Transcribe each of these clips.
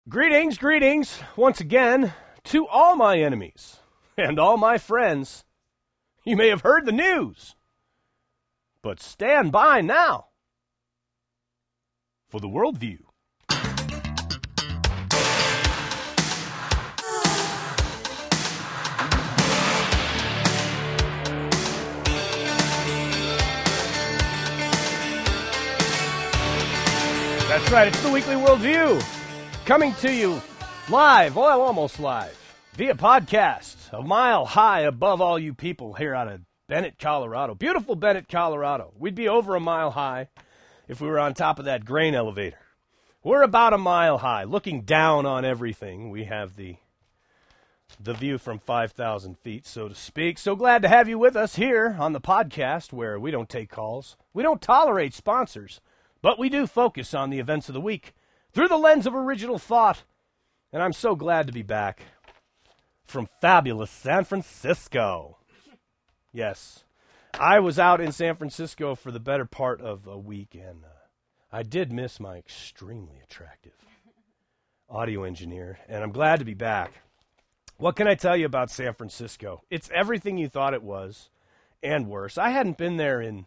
Greetings, greetings, once again, to all my enemies and all my friends. You may have heard the news, but stand by now for the worldview. That's right, it's the Weekly Worldview. Coming to you live, well, almost live, via podcast, a mile high above all you people here out of Bennett, Colorado. Beautiful Bennett, Colorado. We'd be over a mile high if we were on top of that grain elevator. We're about a mile high, looking down on everything. We have the view from 5,000 feet, so to speak. So glad to have you with us here on the podcast where we don't take calls. We don't tolerate sponsors, but we do focus on the events of the week through the lens of original thought. And I'm so glad to be back from fabulous San Francisco. Yes, I was out in San Francisco for the better part of a week, and I did miss my extremely attractive audio engineer, and I'm glad to be back. What can I tell you about San Francisco? It's everything you thought it was, and worse. I hadn't been there in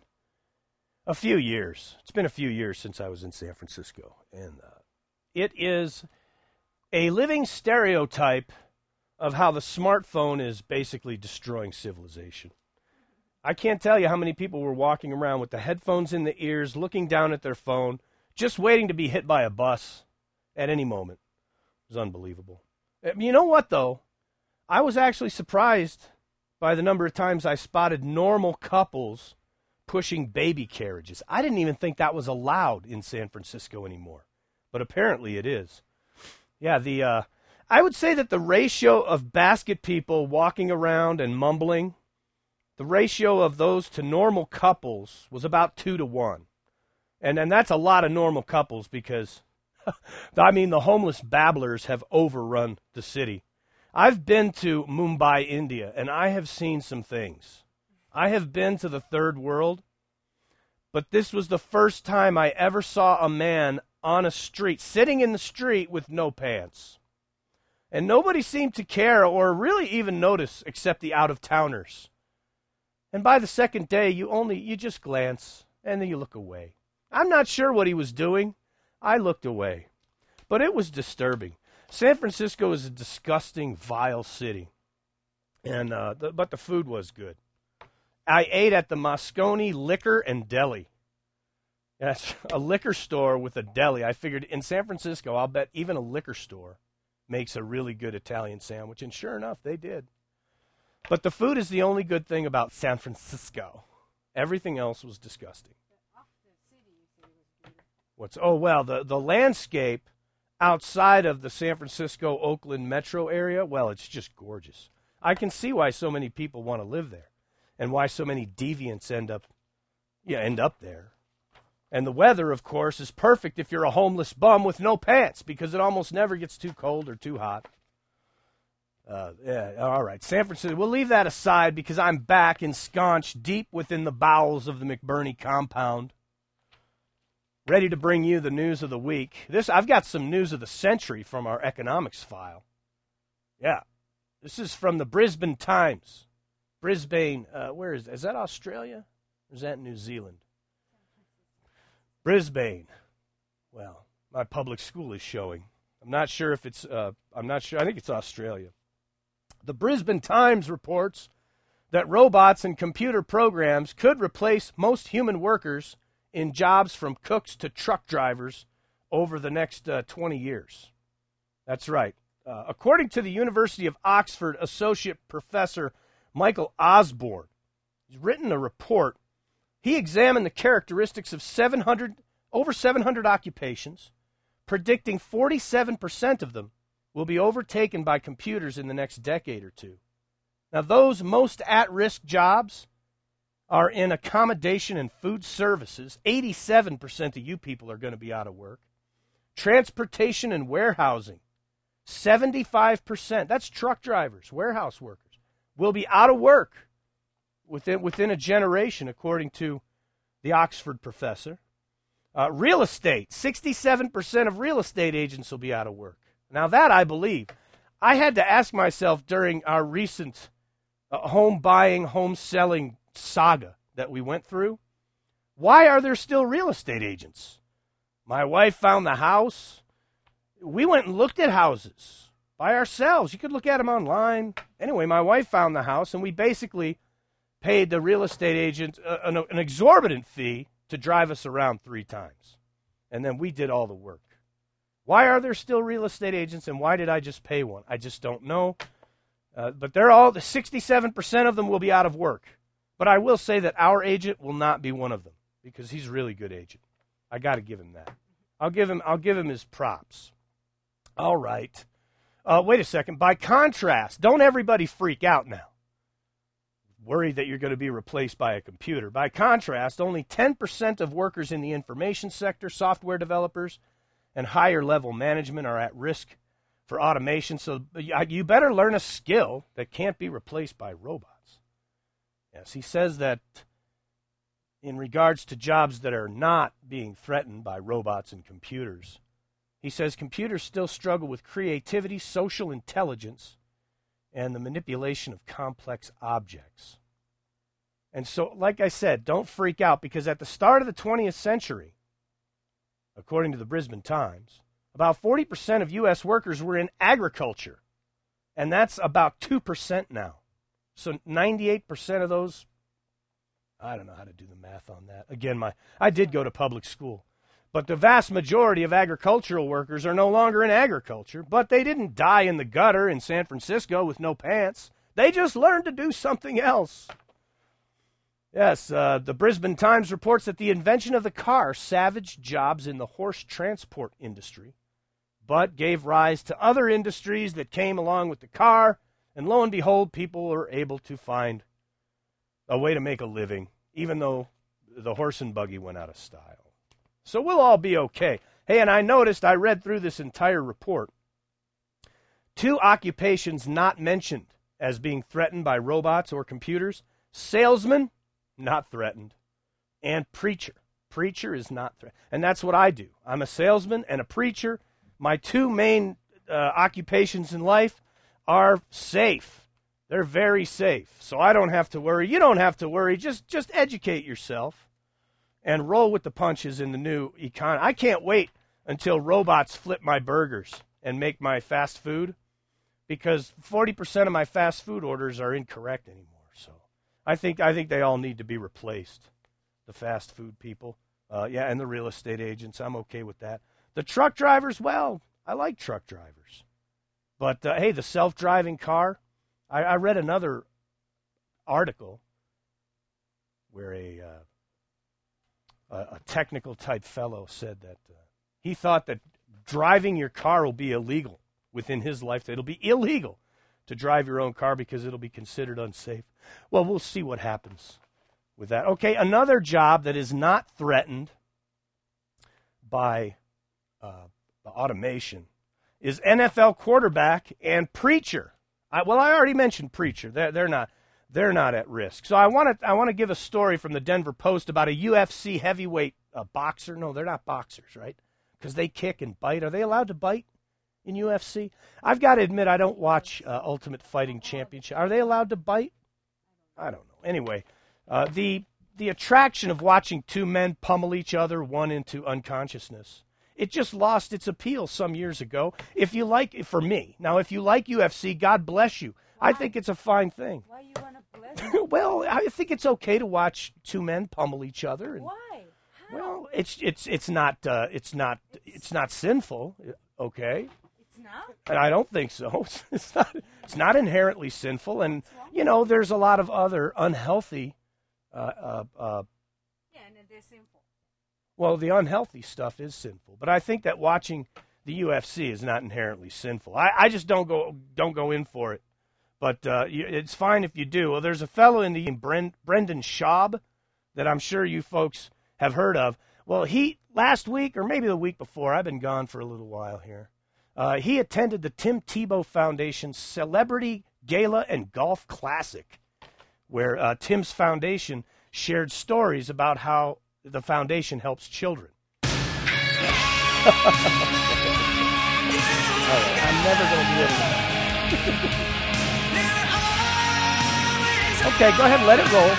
a few years. It's been a few years since I was in San Francisco, and it is a living stereotype of how the smartphone is basically destroying civilization. I can't tell you how many people were walking around with the headphones in the ears, looking down at their phone, just waiting to be hit by a bus at any moment. It was unbelievable. You know what, though? I was actually surprised by the number of times I spotted normal couples pushing baby carriages. I didn't even think that was allowed in San Francisco anymore, but apparently it is. Yeah, I would say that the ratio of basket people walking around and mumbling, the ratio of those to normal couples was about 2-1. And that's a lot of normal couples because, I mean, the homeless babblers have overrun the city. I've been to Mumbai, India, and I have seen some things. I have been to the third world, but this was the first time I ever saw a man on a street, sitting in the street with no pants. And nobody seemed to care or really even notice except the out-of-towners. And by the second day, you just glance, and then you look away. I'm not sure what he was doing. I looked away. But it was disturbing. San Francisco is a disgusting, vile city. And but the food was good. I ate at the Moscone Liquor and Deli. That's a liquor store with a deli. I figured in San Francisco, I'll bet even a liquor store makes a really good Italian sandwich. And sure enough, they did. But the food is the only good thing about San Francisco. Everything else was disgusting. The landscape outside of the San Francisco-Oakland metro area, well, it's just gorgeous. I can see why so many people want to live there and why so many deviants end up there. And the weather, of course, is perfect if you're a homeless bum with no pants because it almost never gets too cold or too hot. All right, San Francisco. We'll leave that aside because I'm back ensconced deep within the bowels of the McBurney compound, ready to bring you the news of the week. I've got some news of the century from our economics file. Yeah, this is from the Brisbane Times. Brisbane, where is that Australia? Or is that New Zealand? Brisbane. Well, my public school is showing. I'm not sure if it's, I think it's Australia. The Brisbane Times reports that robots and computer programs could replace most human workers in jobs from cooks to truck drivers over the next 20 years. That's right. According to the University of Oxford Associate Professor Michael Osborne, he's written a report. He examined the characteristics of over 700 occupations, predicting 47% of them will be overtaken by computers in the next decade or two. Now, those most at-risk jobs are in accommodation and food services. 87% of you people are going to be out of work. Transportation and warehousing. 75%, that's truck drivers, warehouse workers, will be out of work within a generation, according to the Oxford professor. Real estate, 67% of real estate agents will be out of work. Now that I believe. I had to ask myself during our recent home buying, home selling saga that we went through, why are there still real estate agents? My wife found the house. We went and looked at houses by ourselves. You could look at them online. Anyway, my wife found the house, and we basically paid the real estate agent an exorbitant fee to drive us around 3 times. And then we did all the work. Why are there still real estate agents, and why did I just pay one? I just don't know. But they're all, 67% of them will be out of work. But I will say that our agent will not be one of them because he's a really good agent. I got to give him that. I'll give him his props. All right. Wait a second. By contrast, don't everybody freak out now. Worried that you're going to be replaced by a computer. By contrast, only 10% of workers in the information sector, software developers, and higher level management are at risk for automation. So you better learn a skill that can't be replaced by robots. Yes, he says that in regards to jobs that are not being threatened by robots and computers, he says computers still struggle with creativity, social intelligence, and the manipulation of complex objects. And so, like I said, don't freak out, because at the start of the 20th century, according to the Brisbane Times, about 40% of U.S. workers were in agriculture, and that's about 2% now. So 98% of those, I don't know how to do the math on that. Again, I did go to public school. But the vast majority of agricultural workers are no longer in agriculture, but they didn't die in the gutter in San Francisco with no pants. They just learned to do something else. Yes, the Brisbane Times reports that the invention of the car savaged jobs in the horse transport industry, but gave rise to other industries that came along with the car, and lo and behold, people were able to find a way to make a living, even though the horse and buggy went out of style. So we'll all be okay. Hey, and I noticed, I read through this entire report, 2 occupations not mentioned as being threatened by robots or computers: salesman, not threatened, and preacher. Preacher is not threatened. And that's what I do. I'm a salesman and a preacher. My 2 main occupations in life are safe. They're very safe. So I don't have to worry. You don't have to worry. Just educate yourself and roll with the punches in the new economy. I can't wait until robots flip my burgers and make my fast food, because 40% of my fast food orders are incorrect anymore. So I think they all need to be replaced, the fast food people. And the real estate agents. I'm okay with that. The truck drivers, well, I like truck drivers. But, hey, the self-driving car, I read another article where a technical type fellow said that he thought that driving your car will be illegal within his life. It'll be illegal to drive your own car because it'll be considered unsafe. Well, we'll see what happens with that. Okay, another job that is not threatened by automation is NFL quarterback and preacher. I already mentioned preacher. They're not at risk. So I want to give a story from the Denver Post about a UFC heavyweight boxer. No, they're not boxers, right? Because they kick and bite. Are they allowed to bite in UFC? I've got to admit, I don't watch Ultimate Fighting Championship. Are they allowed to bite? I don't know. Anyway, the attraction of watching 2 men pummel each other, one into unconsciousness, it just lost its appeal some years ago. For me, now, if you like UFC, God bless you. Why? I think it's a fine thing. Why you want to bless you? Well, I think it's okay to watch 2 men pummel each other. And, why? How? Well, it's not sinful, okay? It's not? And I don't think so. It's not inherently sinful, and there's a lot of other unhealthy. And they're sinful. Well, the unhealthy stuff is sinful, but I think that watching the UFC is not inherently sinful. I just don't go in for it, but it's fine if you do. Well, there's a fellow in the Brendan Schaub that I'm sure you folks have heard of. Well, he last week or maybe the week before, I've been gone for a little while here. He attended the Tim Tebow Foundation's Celebrity Gala and Golf Classic, where Tim's foundation shared stories about how the foundation helps children. All right, never going to be able to. Okay, go ahead and let it roll.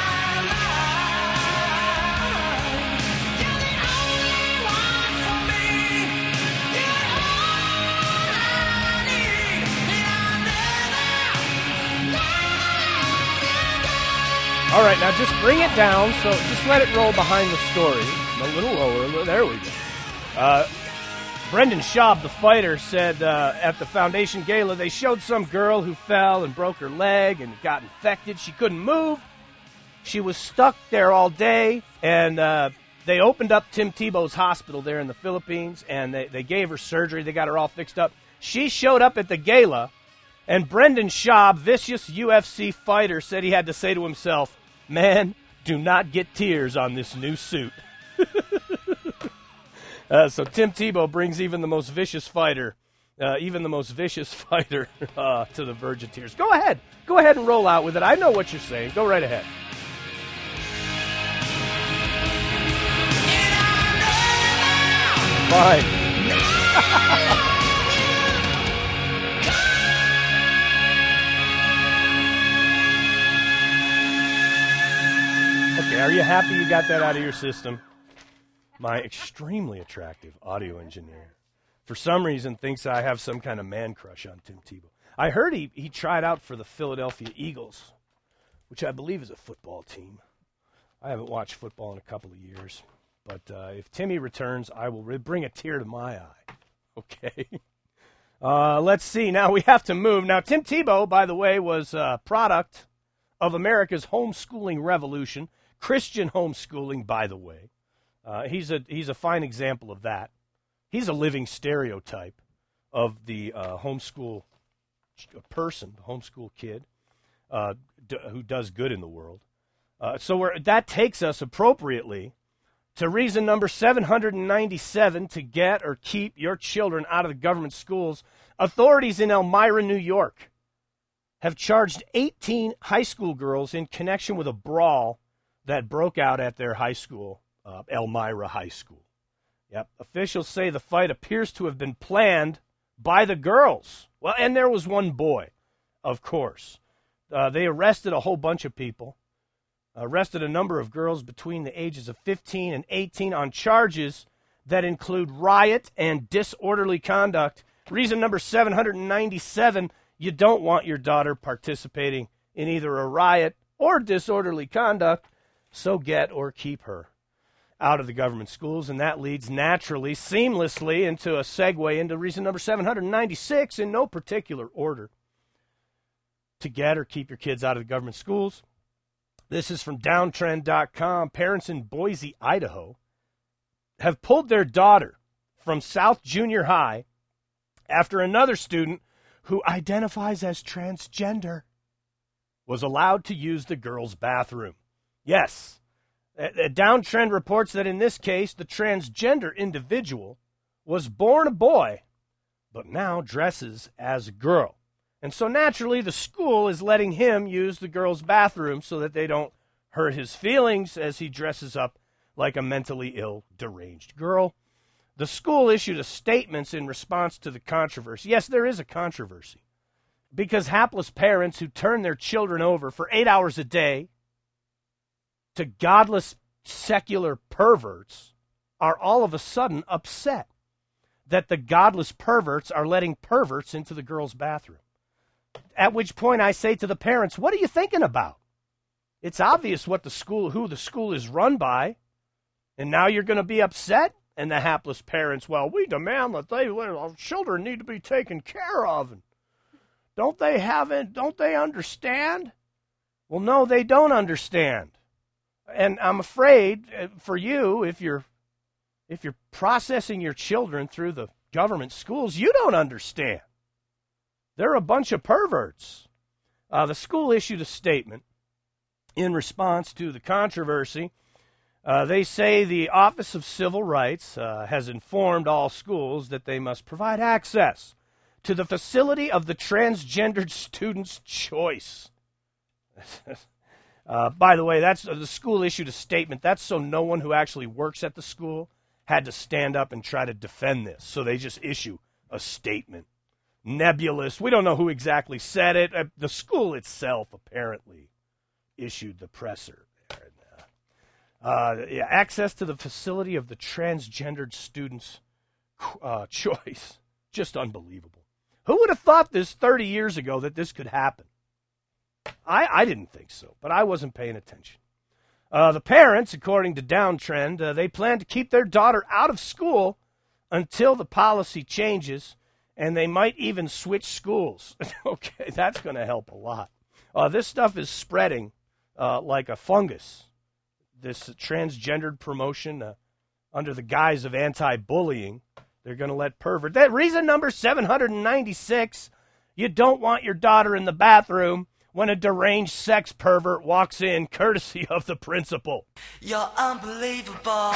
All right, now just bring it down, so just let it roll behind the story. A little lower. There we go. Brendan Schaub, the fighter, said at the Foundation Gala, they showed some girl who fell and broke her leg and got infected. She couldn't move. She was stuck there all day, and they opened up Tim Tebow's hospital there in the Philippines, and they gave her surgery. They got her all fixed up. She showed up at the gala, and Brendan Schaub, vicious UFC fighter, said he had to say to himself, "Man, do not get tears on this new suit." So Tim Tebow brings even the most vicious fighter to the verge of tears. Go ahead and roll out with it. I know what you're saying. Go right ahead. Fine. Okay, are you happy you got that out of your system? My extremely attractive audio engineer, for some reason, thinks I have some kind of man crush on Tim Tebow. I heard he tried out for the Philadelphia Eagles, which I believe is a football team. I haven't watched football in a couple of years, but if Timmy returns, I will bring a tear to my eye. Okay. Let's see. Now we have to move. Now, Tim Tebow, by the way, was a product of America's homeschooling revolution. Christian homeschooling, by the way. He's a fine example of that. He's a living stereotype of the homeschool person, the homeschool kid who does good in the world. So that takes us appropriately to reason number 797 to get or keep your children out of the government schools. Authorities in Elmira, New York, have charged 18 high school girls in connection with a brawl that broke out at their high school. Elmira High School. Yep. Officials say the fight appears to have been planned by the girls. Well, and there was one boy, of course. They arrested a whole bunch of people, arrested a number of girls between the ages of 15 and 18 on charges that include riot and disorderly conduct. Reason number 797, you don't want your daughter participating in either a riot or disorderly conduct, so get or keep her out of the government schools, and that leads naturally, seamlessly, into a segue into reason number 796 in no particular order. To get or keep your kids out of the government schools. This is from downtrend.com. Parents in Boise, Idaho, have pulled their daughter from South Junior High after another student who identifies as transgender was allowed to use the girls' bathroom. Yes. Downtrend reports that in this case, the transgender individual was born a boy, but now dresses as a girl. And so naturally, the school is letting him use the girls' bathroom so that they don't hurt his feelings as he dresses up like a mentally ill, deranged girl. The school issued a statement in response to the controversy. Yes, there is a controversy, because hapless parents who turn their children over for 8 hours a day to godless secular perverts are all of a sudden upset that the godless perverts are letting perverts into the girls' bathroom. At which point I say to the parents, what are you thinking about? It's obvious who the school is run by, and now you're going to be upset? And the hapless parents, well, we demand that our children need to be taken care of. And don't they understand? Well, no, they don't understand. And I'm afraid for you, if you're processing your children through the government schools, you don't understand. They're a bunch of perverts. The school issued a statement in response to the controversy. They say the Office of Civil Rights has informed all schools that they must provide access to the facility of the transgendered student's choice. By the way, that's the school issued a statement. That's so no one who actually works at the school had to stand up and try to defend this. So they just issue a statement. nebulous. We don't know who exactly said it. The school itself apparently issued the presser. Access to the facility of the transgendered students' choice. Just unbelievable. Who would have thought this 30 years ago that this could happen? I didn't think so, but I wasn't paying attention. The parents, according to Downtrend, they plan to keep their daughter out of school until the policy changes, and they might even switch schools. Okay, that's going to help a lot. This stuff is spreading like a fungus. This transgendered promotion under the guise of anti-bullying. They're going to let pervert. That reason number 796, you don't want your daughter in the bathroom when a deranged sex pervert walks in, courtesy of the principal. You're unbelievable.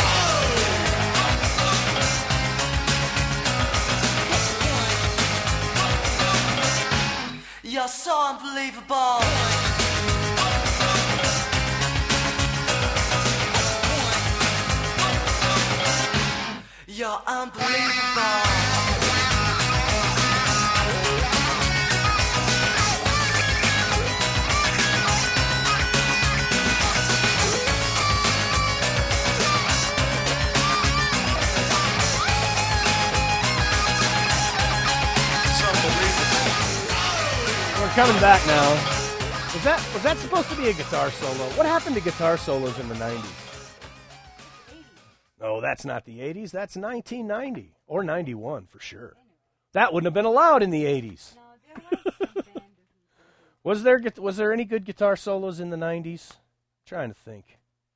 You're so unbelievable. You're unbelievable. We're coming back now. Was that supposed to be a guitar solo? What happened to guitar solos in the 90s? No, that's not the 80s. That's 1990 or 91 for sure. That wouldn't have been allowed in the 80s. Was there any good guitar solos in the 90s? I'm trying to think.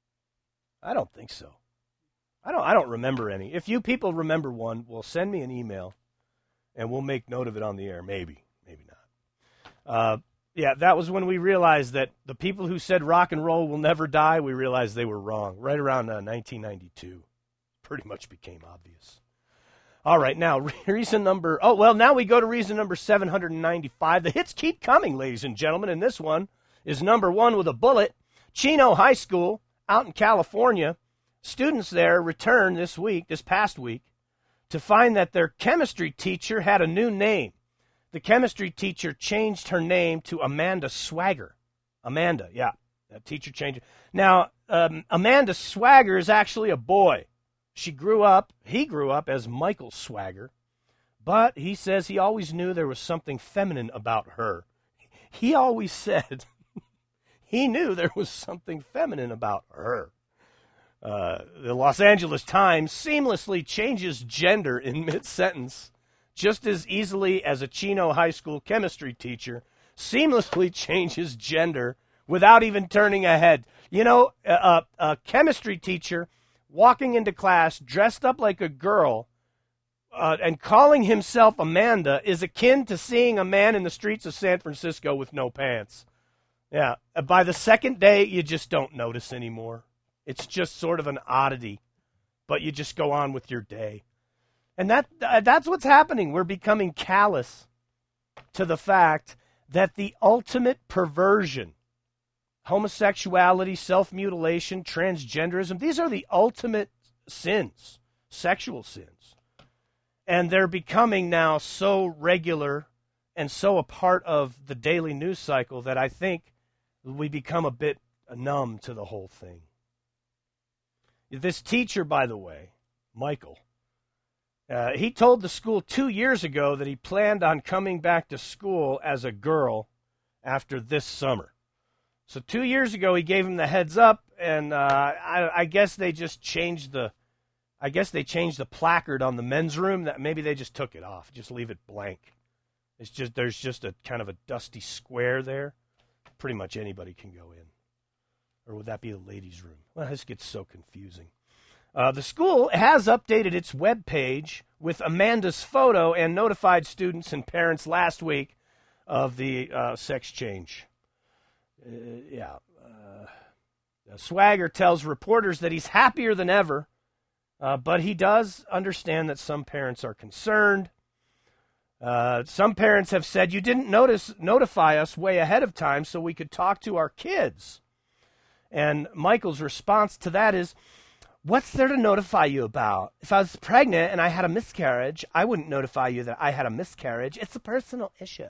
I don't think so. I don't remember any. If you people remember one, well, send me an email, and we'll make note of it on the air. Maybe not. That was when we realized that the people who said rock and roll will never die, we realized they were wrong. Right around 1992. Pretty much became obvious. All right, now reason number... now we go to reason number 795. The hits keep coming, ladies and gentlemen, and this one is number one with a bullet. Chino High School out in California. Students there returned this past week, to find that their chemistry teacher had a new name. The chemistry teacher changed her name to Amanda Swagger. Amanda, yeah. That teacher changed it. Now, Amanda Swagger is actually a boy. He grew up as Michael Swagger, but he says he always knew there was something feminine about her. He always said he knew there was something feminine about her. The Los Angeles Times seamlessly changes gender in mid-sentence just as easily as a Chino High School chemistry teacher seamlessly changes gender without even turning a head. You know, a chemistry teacher walking into class dressed up like a girl and calling himself Amanda is akin to seeing a man in the streets of San Francisco with no pants. Yeah, by the second day, you just don't notice anymore. It's just sort of an oddity, but you just go on with your day. And that's what's happening. We're becoming callous to the fact that the ultimate perversion, homosexuality, self-mutilation, transgenderism, these are the ultimate sins, sexual sins. And they're becoming now so regular and so a part of the daily news cycle that I think we become a bit numb to the whole thing. This teacher, by the way, Michael, he told the school 2 years ago that he planned on coming back to school as a girl after this summer. So 2 years ago, he gave him the heads up, and I guess they just changed the placard on the men's room. That maybe they just took it off, just leave it blank. There's just a kind of a dusty square there. Pretty much anybody can go in, or would that be the ladies' room? Well, this gets so confusing. The school has updated its webpage with Amanda's photo and notified students and parents last week of the sex change. Swagger tells reporters that he's happier than ever, but he does understand that some parents are concerned. Some parents have said, you didn't notify us way ahead of time so we could talk to our kids. And Michael's response to that is, What's there to notify you about? If I was pregnant and I had a miscarriage, I wouldn't notify you that I had a miscarriage. It's a personal issue.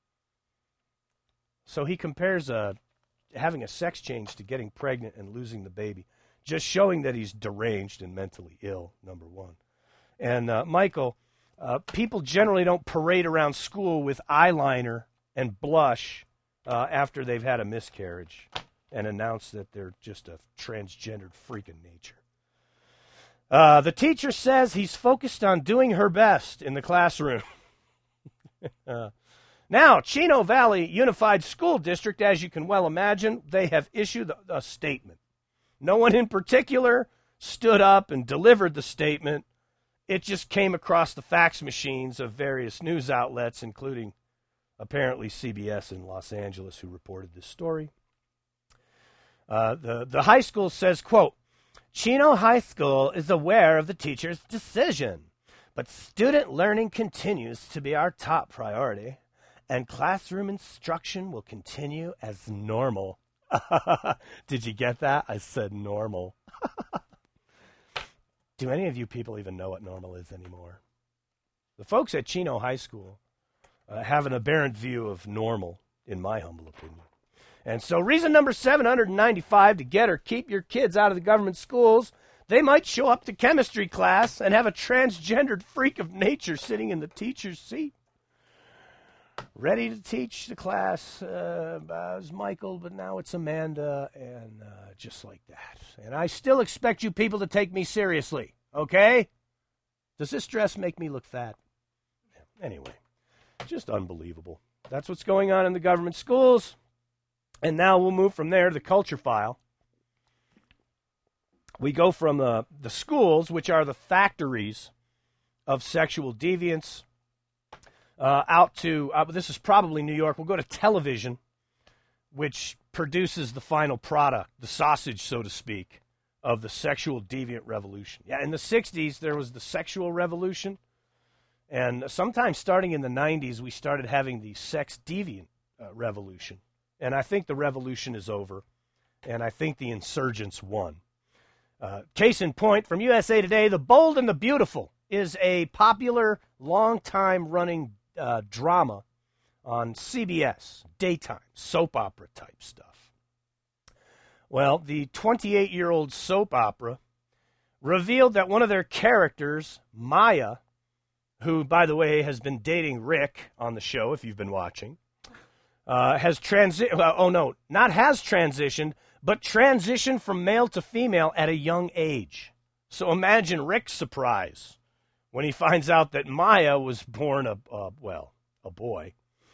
So he compares having a sex change to getting pregnant and losing the baby, just showing that he's deranged and mentally ill, number one. And Michael, people generally don't parade around school with eyeliner and blush after they've had a miscarriage and announce that they're just a transgendered freak of nature. The teacher says he's focused on doing her best in the classroom. Now, Chino Valley Unified School District, as you can well imagine, they have issued a statement. No one in particular stood up and delivered the statement. It just came across the fax machines of various news outlets, including apparently CBS in Los Angeles, who reported this story. The high school says, quote, Chino High School is aware of the teacher's decision, but student learning continues to be our top priority, and classroom instruction will continue as normal. Did you get that? I said normal. Do any of you people even know what normal is anymore? The folks at Chino High School have an aberrant view of normal, in my humble opinion. And so reason number 795 to get or keep your kids out of the government schools, they might show up to chemistry class and have a transgendered freak of nature sitting in the teacher's seat. Ready to teach the class as Michael, but now it's Amanda, and just like that. And I still expect you people to take me seriously, okay? Does this dress make me look fat? Anyway, just unbelievable. That's what's going on in the government schools. And now we'll move from there to the culture file. We go from the schools, which are the factories of sexual deviance, out to, this is probably New York. We'll go to television, which produces the final product, the sausage, so to speak, of the sexual deviant revolution. Yeah, in the 60s, there was the sexual revolution. And sometime starting in the 90s, we started having the sex deviant revolution. And I think the revolution is over. And I think the insurgents won. Case in point, from USA Today, The Bold and the Beautiful is a popular, long-time running drama on CBS, daytime, soap opera type stuff. Well, the 28-year-old soap opera revealed that one of their characters, Maya, who, by the way, has been dating Rick on the show, if you've been watching, has transitioned, but transitioned from male to female at a young age. So imagine Rick's surprise when he finds out that Maya was born a boy.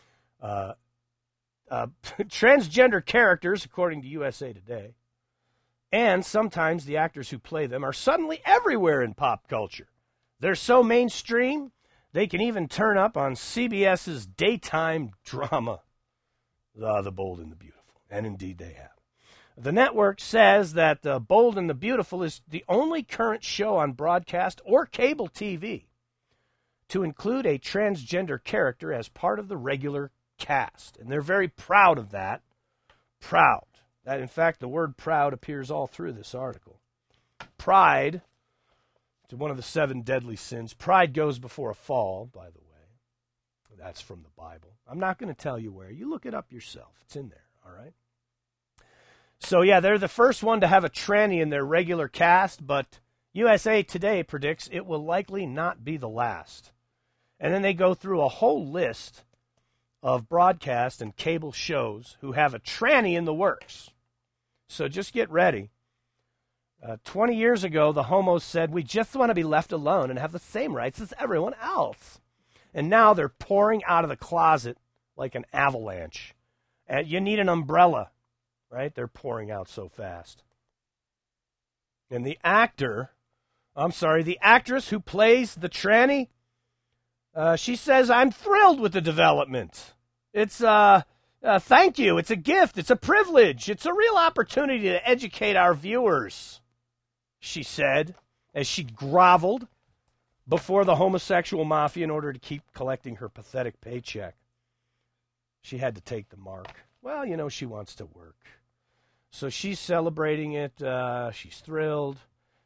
Transgender characters, according to USA Today, and sometimes the actors who play them are suddenly everywhere in pop culture. They're so mainstream, they can even turn up on CBS's daytime drama, The Bold and the Beautiful. And indeed they have. The network says that Bold and the Beautiful is the only current show on broadcast or cable TV to include a transgender character as part of the regular cast. And they're very proud of that. Proud. That, in fact, the word proud appears all through this article. Pride, to one of the 7 deadly sins. Pride goes before a fall, by the way. That's from the Bible. I'm not going to tell you where. You look it up yourself. It's in there, all right? So, yeah, they're the first one to have a tranny in their regular cast, but USA Today predicts it will likely not be the last. And then they go through a whole list of broadcast and cable shows who have a tranny in the works. So just get ready. 20 years ago, the homos said, we just want to be left alone and have the same rights as everyone else. And now they're pouring out of the closet like an avalanche. And you need an umbrella, right? They're pouring out so fast. And the actress who plays the tranny, she says, I'm thrilled with the development. It's, thank you. It's a gift. It's a privilege. It's a real opportunity to educate our viewers, she said, as she groveled before the homosexual mafia in order to keep collecting her pathetic paycheck. She had to take the mark. Well, you know, she wants to work. So she's celebrating it. She's thrilled.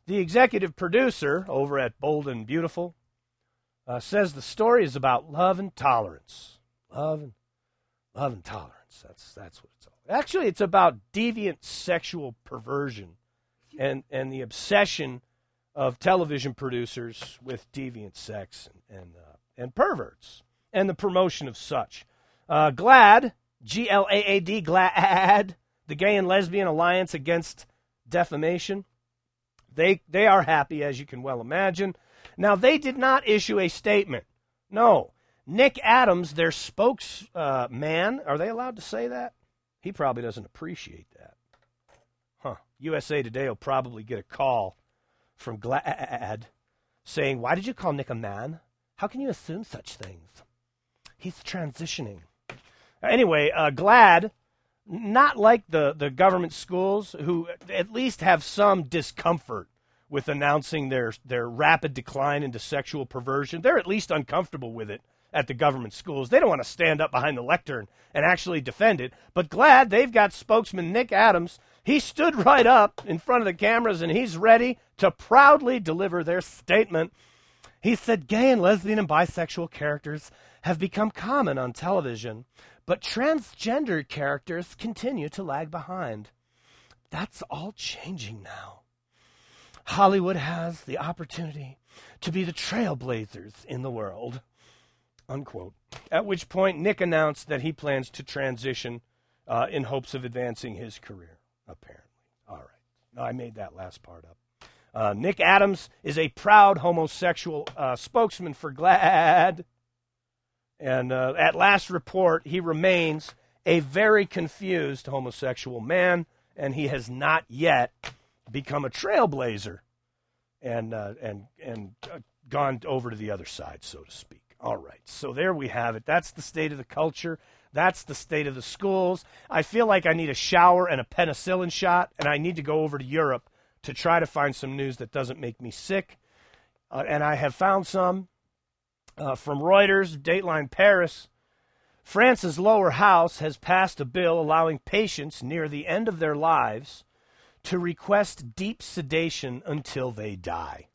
The executive producer over at Bold and Beautiful says the story is about love and tolerance. Love and tolerance. That's what it's all about. Actually, it's about deviant sexual perversion and the obsession of television producers with deviant sex and perverts and the promotion of such. GLAAD, G-L-A-A-D, GLAAD, the Gay and Lesbian Alliance Against Defamation. They are happy, as you can well imagine. Now, they did not issue a statement. No. Nick Adams, their spokesman, are they allowed to say that? He probably doesn't appreciate that. USA Today will probably get a call from GLAAD saying, why did you call Nick a man? How can you assume such things? He's transitioning. Anyway, GLAAD, not like the government schools, who at least have some discomfort with announcing their rapid decline into sexual perversion. They're at least uncomfortable with it at the government schools. They don't want to stand up behind the lectern and actually defend it. But GLAAD, they've got spokesman Nick Adams. He stood right up in front of the cameras, and he's ready to proudly deliver their statement. He said, gay and lesbian and bisexual characters have become common on television, but transgender characters continue to lag behind. That's all changing now. Hollywood has the opportunity to be the trailblazers in the world, unquote. At which point, Nick announced that he plans to transition in hopes of advancing his career, apparently. All right. No, I made that last part up. Nick Adams is a proud homosexual spokesman for GLAAD. And at last report, he remains a very confused homosexual man, and he has not yet become a trailblazer and gone over to the other side, so to speak. All right, so there we have it. That's the state of the culture. That's the state of the schools. I feel like I need a shower and a penicillin shot, and I need to go over to Europe to try to find some news that doesn't make me sick. And I have found some. From Reuters, Dateline Paris, France's lower house has passed a bill allowing patients near the end of their lives to request deep sedation until they die.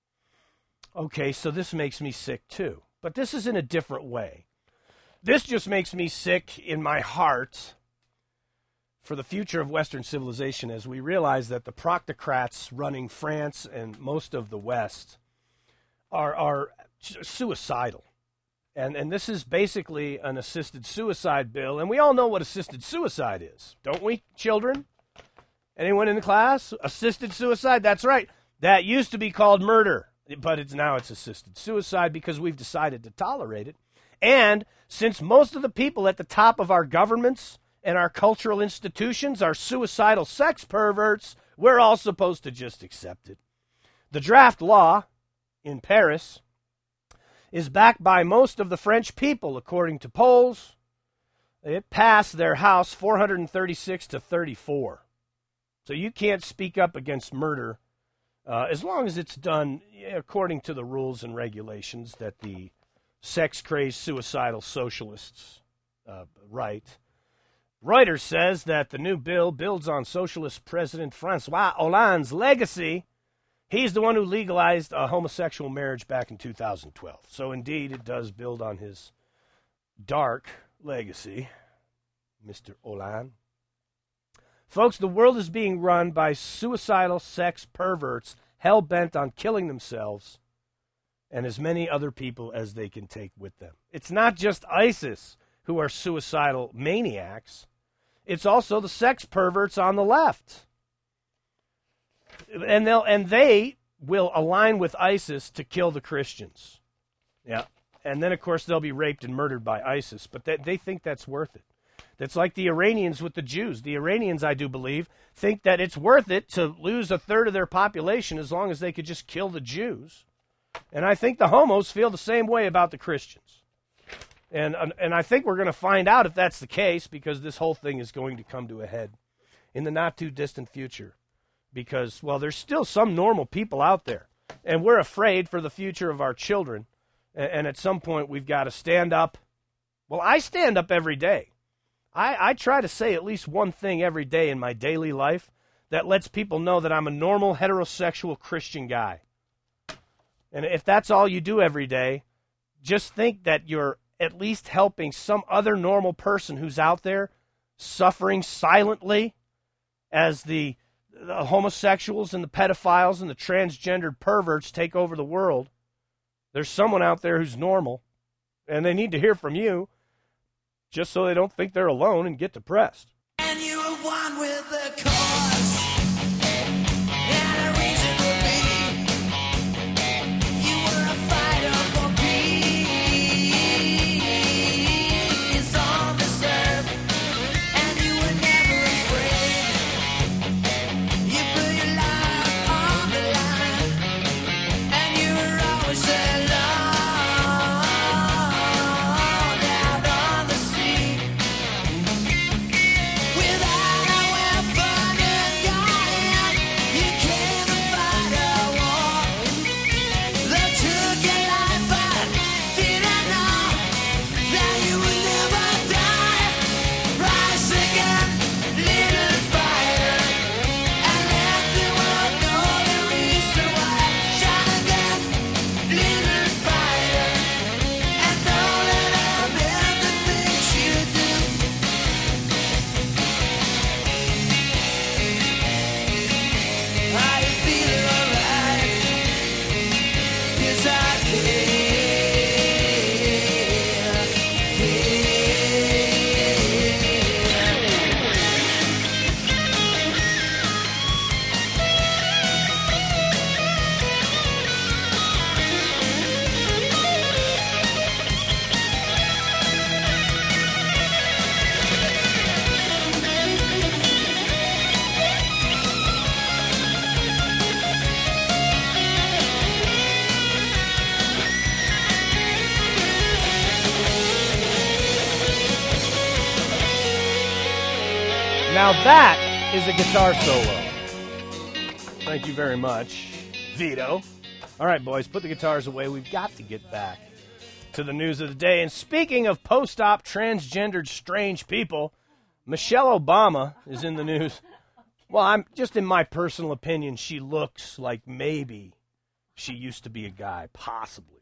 Okay, so this makes me sick too, but this is in a different way. This just makes me sick in my heart for the future of Western civilization as we realize that the proctocrats running France and most of the West are suicidal. And this is basically an assisted suicide bill. And we all know what assisted suicide is, don't we, children? Anyone in the class? Assisted suicide? That's right. That used to be called murder, but now it's assisted suicide because we've decided to tolerate it. And since most of the people at the top of our governments and our cultural institutions are suicidal sex perverts, we're all supposed to just accept it. The draft law in Paris is backed by most of the French people, according to polls. It passed their House 436 to 34. So you can't speak up against murder as long as it's done according to the rules and regulations that the sex-crazed suicidal socialists write. Reuters says that the new bill builds on socialist President François Hollande's legacy. He's the one who legalized a homosexual marriage back in 2012. So indeed, it does build on his dark legacy, Mr. Hollande. Folks, the world is being run by suicidal sex perverts hell-bent on killing themselves and as many other people as they can take with them. It's not just ISIS who are suicidal maniacs. It's also the sex perverts on the left. And they will align with ISIS to kill the Christians. Yeah. And then, of course, they'll be raped and murdered by ISIS. But they think that's worth it. That's like the Iranians with the Jews. The Iranians, I do believe, think that it's worth it to lose a third of their population as long as they could just kill the Jews. And I think the homos feel the same way about the Christians. And I think we're going to find out if that's the case, because this whole thing is going to come to a head in the not-too-distant future. Because, well, there's still some normal people out there. And we're afraid for the future of our children. And at some point, we've got to stand up. Well, I stand up every day. I try to say at least one thing every day in my daily life that lets people know that I'm a normal heterosexual Christian guy. And if that's all you do every day, just think that you're at least helping some other normal person who's out there suffering silently as the homosexuals and the pedophiles and the transgendered perverts take over the world. There's someone out there who's normal, and they need to hear from you just so they don't think they're alone and get depressed. And you were one with the cause. And a reason would be you were a fighter for peace on this earth. And you were never afraid. You put your life on the line. And you were always alone out on the sea. Without a weapon in your hand, you came to fight a war. They took your life, but didn't know that you would never die. Rise again, little fighter, and let the world know the reason why. Shine again, little fighter, and don't let them hear the things you do. Are you feeling alright? 'Cause I Now that is a guitar solo. Thank you very much, Vito. All right, boys, put the guitars away. We've got to get back to the news of the day. And speaking of post-op transgendered strange people, Michelle Obama is in the news. Well, I'm just in my personal opinion, she looks like maybe she used to be a guy, possibly.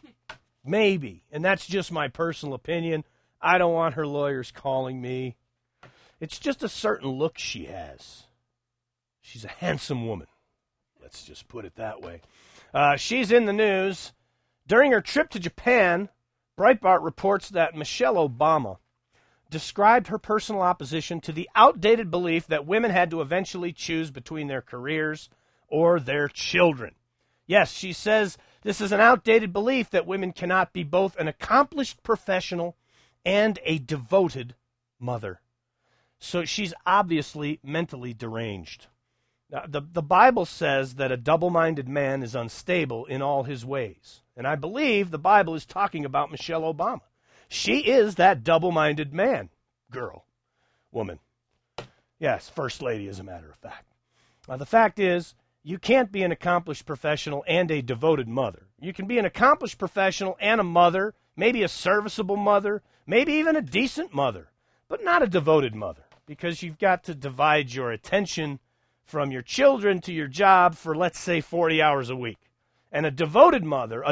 Maybe. And that's just my personal opinion. I don't want her lawyers calling me. It's just a certain look she has. She's a handsome woman. Let's just put it that way. She's in the news. During her trip to Japan, Breitbart reports that Michelle Obama described her personal opposition to the outdated belief that women had to eventually choose between their careers or their children. Yes, she says this is an outdated belief that women cannot be both an accomplished professional and a devoted mother. So she's obviously mentally deranged. Now, the Bible says that a double-minded man is unstable in all his ways. And I believe the Bible is talking about Michelle Obama. She is that double-minded man, girl, woman. Yes, first lady, as a matter of fact. The fact is, you can't be an accomplished professional and a devoted mother. You can be an accomplished professional and a mother, maybe a serviceable mother, maybe even a decent mother, but not a devoted mother, because you've got to divide your attention from your children to your job for, let's say, 40 hours a week. And a devoted mother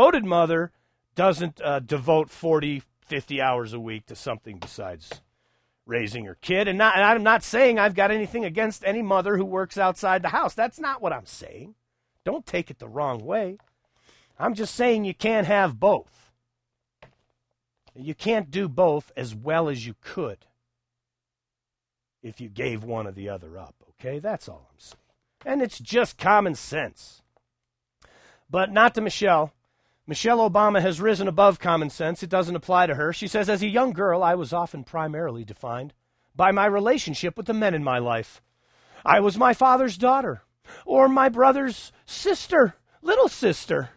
doesn't devote 40, 50 hours a week to something besides raising her kid. And I'm not saying I've got anything against any mother who works outside the house. That's not what I'm saying. Don't take it the wrong way. I'm just saying you can't have both. You can't do both as well as you could if you gave one or the other up, okay? That's all I'm saying. And it's just common sense. But not to Michelle. Michelle Obama has risen above common sense. It doesn't apply to her. She says, as a young girl, I was often primarily defined by my relationship with the men in my life. I was my father's daughter, or my brother's sister, little sister.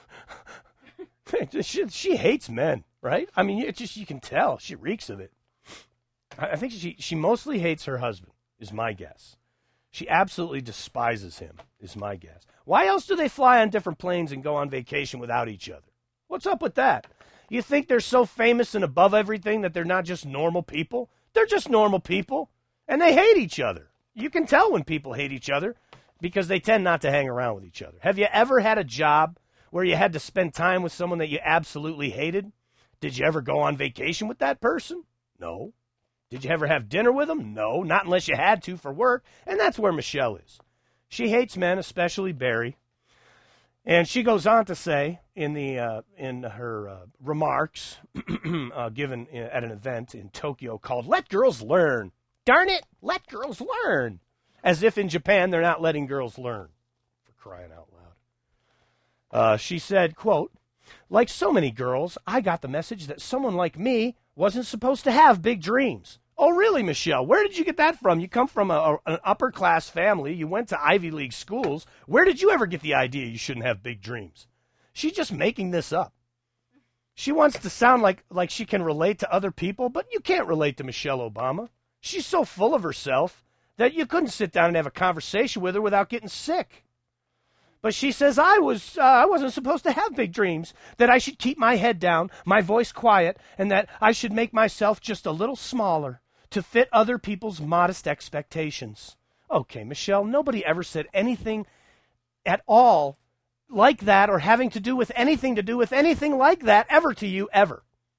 She hates men, right? I mean, it's just, you can tell. She reeks of it. I think she mostly hates her husband, is my guess. She absolutely despises him, is my guess. Why else do they fly on different planes and go on vacation without each other? What's up with that? You think they're so famous and above everything that they're not just normal people? They're just normal people, and they hate each other. You can tell when people hate each other because they tend not to hang around with each other. Have you ever had a job where you had to spend time with someone that you absolutely hated? Did you ever go on vacation with that person? No. Did you ever have dinner with them? No, not unless you had to for work. And that's where Michelle is. She hates men, especially Barry. And she goes on to say in her remarks given at an event in Tokyo called "Let Girls Learn." Darn it, let girls learn. As if in Japan they're not letting girls learn, for crying out loud. She said, quote, "Like so many girls, I got the message that someone like me wasn't supposed to have big dreams." Oh, really, Michelle? Where did you get that from? You come from an upper-class family. You went to Ivy League schools. Where did you ever get the idea you shouldn't have big dreams? She's just making this up. She wants to sound like she can relate to other people, but you can't relate to Michelle Obama. She's so full of herself that you couldn't sit down and have a conversation with her without getting sick. But she says, I wasn't supposed to have big dreams, that I should keep my head down, my voice quiet, and that I should make myself just a little smaller to fit other people's modest expectations. Okay, Michelle, nobody ever said anything at all like that or having to do with anything like that ever to you, ever.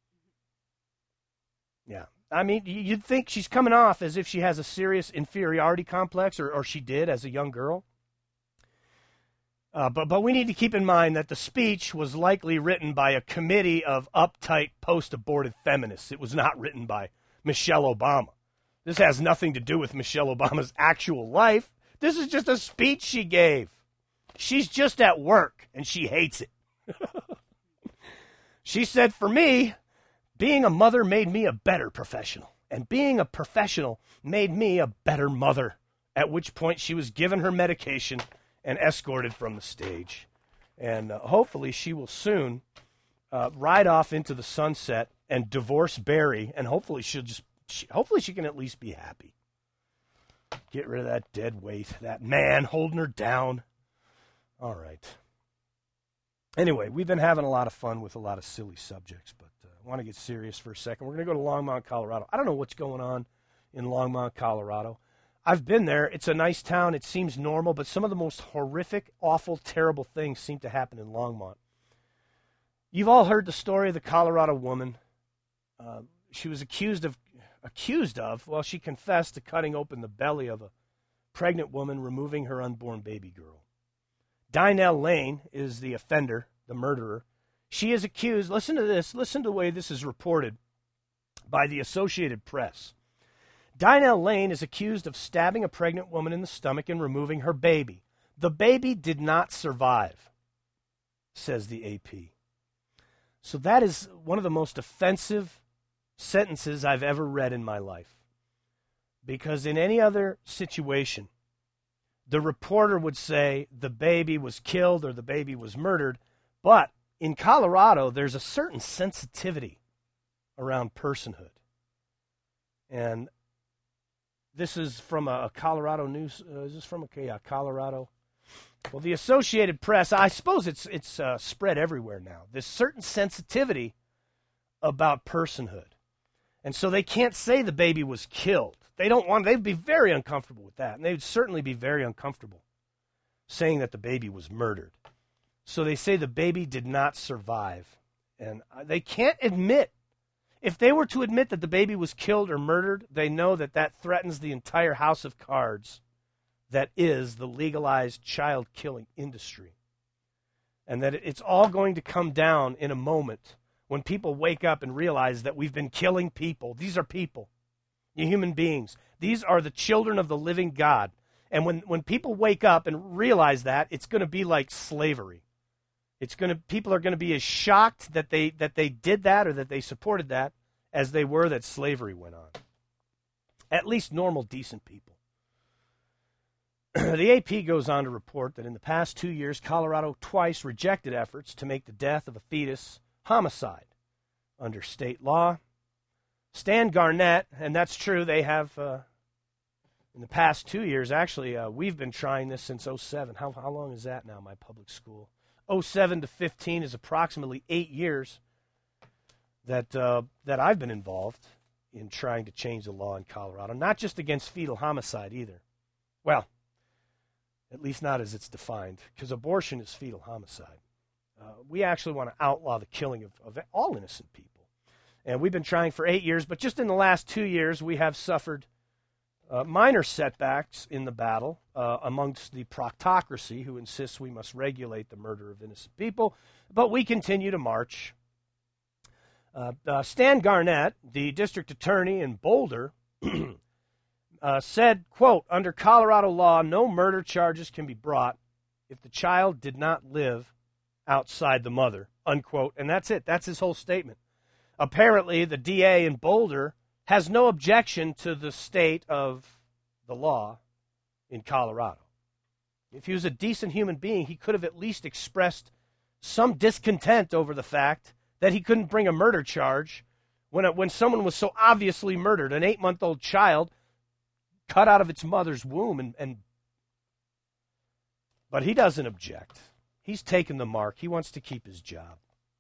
Yeah. I mean, you'd think she's coming off as if she has a serious inferiority complex, or she did as a young girl. But we need to keep in mind that the speech was likely written by a committee of uptight post-aborted feminists. It was not written by Michelle Obama. This has nothing to do with Michelle Obama's actual life. This is just a speech she gave. She's just at work, and she hates it. She said, "For me, being a mother made me a better professional, and being a professional made me a better mother," at which point she was given her medication and escorted from the stage. And hopefully she will soon ride off into the sunset and divorce Barry, and hopefully hopefully she can at least be happy. Get rid of that dead weight, that man holding her down. All right. Anyway, we've been having a lot of fun with a lot of silly subjects, but I want to get serious for a second. We're going to go to Longmont, Colorado. I don't know what's going on in Longmont, Colorado. I've been there. It's a nice town. It seems normal, but some of the most horrific, awful, terrible things seem to happen in Longmont. You've all heard the story of the Colorado woman. She was accused of, well, she confessed to cutting open the belly of a pregnant woman, removing her unborn baby girl. Dynell Lane is the offender, the murderer. She is accused, listen to this, listen to the way this is reported by the Associated Press. Dynell Lane is accused of stabbing a pregnant woman in the stomach and removing her baby. The baby did not survive, says the AP. So that is one of the most offensive sentences I've ever read in my life. Because in any other situation, the reporter would say the baby was killed or the baby was murdered. But in Colorado, there's a certain sensitivity around personhood. And this is from a Colorado news. Is this from a Colorado? Well, the Associated Press, I suppose it's spread everywhere now. This certain sensitivity about personhood. And so they can't say the baby was killed. They'd be very uncomfortable with that. And they would certainly be very uncomfortable saying that the baby was murdered. So they say the baby did not survive. And they can't admit. If they were to admit that the baby was killed or murdered, they know that that threatens the entire house of cards that is the legalized child killing industry. And that it's all going to come down in a moment when people wake up and realize that we've been killing people. These are people, human beings. These are the children of the living God. And when people wake up and realize that, it's going to be like slavery. People are going to be as shocked that they did that or that they supported that as they were that slavery went on. At least normal, decent people. The AP goes on to report that in the past 2 years, Colorado twice rejected efforts to make the death of a fetus homicide under state law. Stan Garnett, and that's true, they have, in the past 2 years, actually, we've been trying this since 2007. How long is that now, my public school? 2007 to 15 is approximately 8 years that I've been involved in trying to change the law in Colorado, not just against fetal homicide either. Well, at least not as it's defined, because abortion is fetal homicide. We actually want to outlaw the killing of all innocent people. And we've been trying for 8 years, but just in the last 2 years, we have suffered minor setbacks in the battle amongst the proctocracy, who insists we must regulate the murder of innocent people. But we continue to march. Stan Garnett, the district attorney in Boulder, said, quote, under Colorado law, no murder charges can be brought if the child did not live outside the mother, unquote. And that's it. That's his whole statement. Apparently, the DA in Boulder has no objection to the state of the law in Colorado. If he was a decent human being, he could have at least expressed some discontent over the fact that he couldn't bring a murder charge when someone was so obviously murdered, an 8-month-old child cut out of its mother's womb. But he doesn't object. He's taken the mark. He wants to keep his job.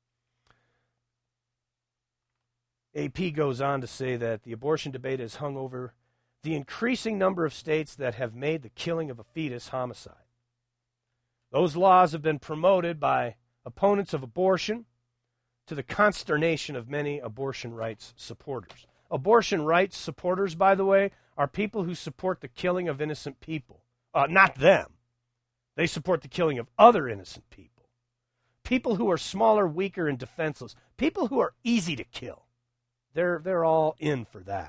AP goes on to say that the abortion debate has hung over the increasing number of states that have made the killing of a fetus homicide. Those laws have been promoted by opponents of abortion to the consternation of many abortion rights supporters. Abortion rights supporters, by the way, are people who support the killing of innocent people. Not them. They support the killing of other innocent people. People who are smaller, weaker, and defenseless. People who are easy to kill. They're all in for that.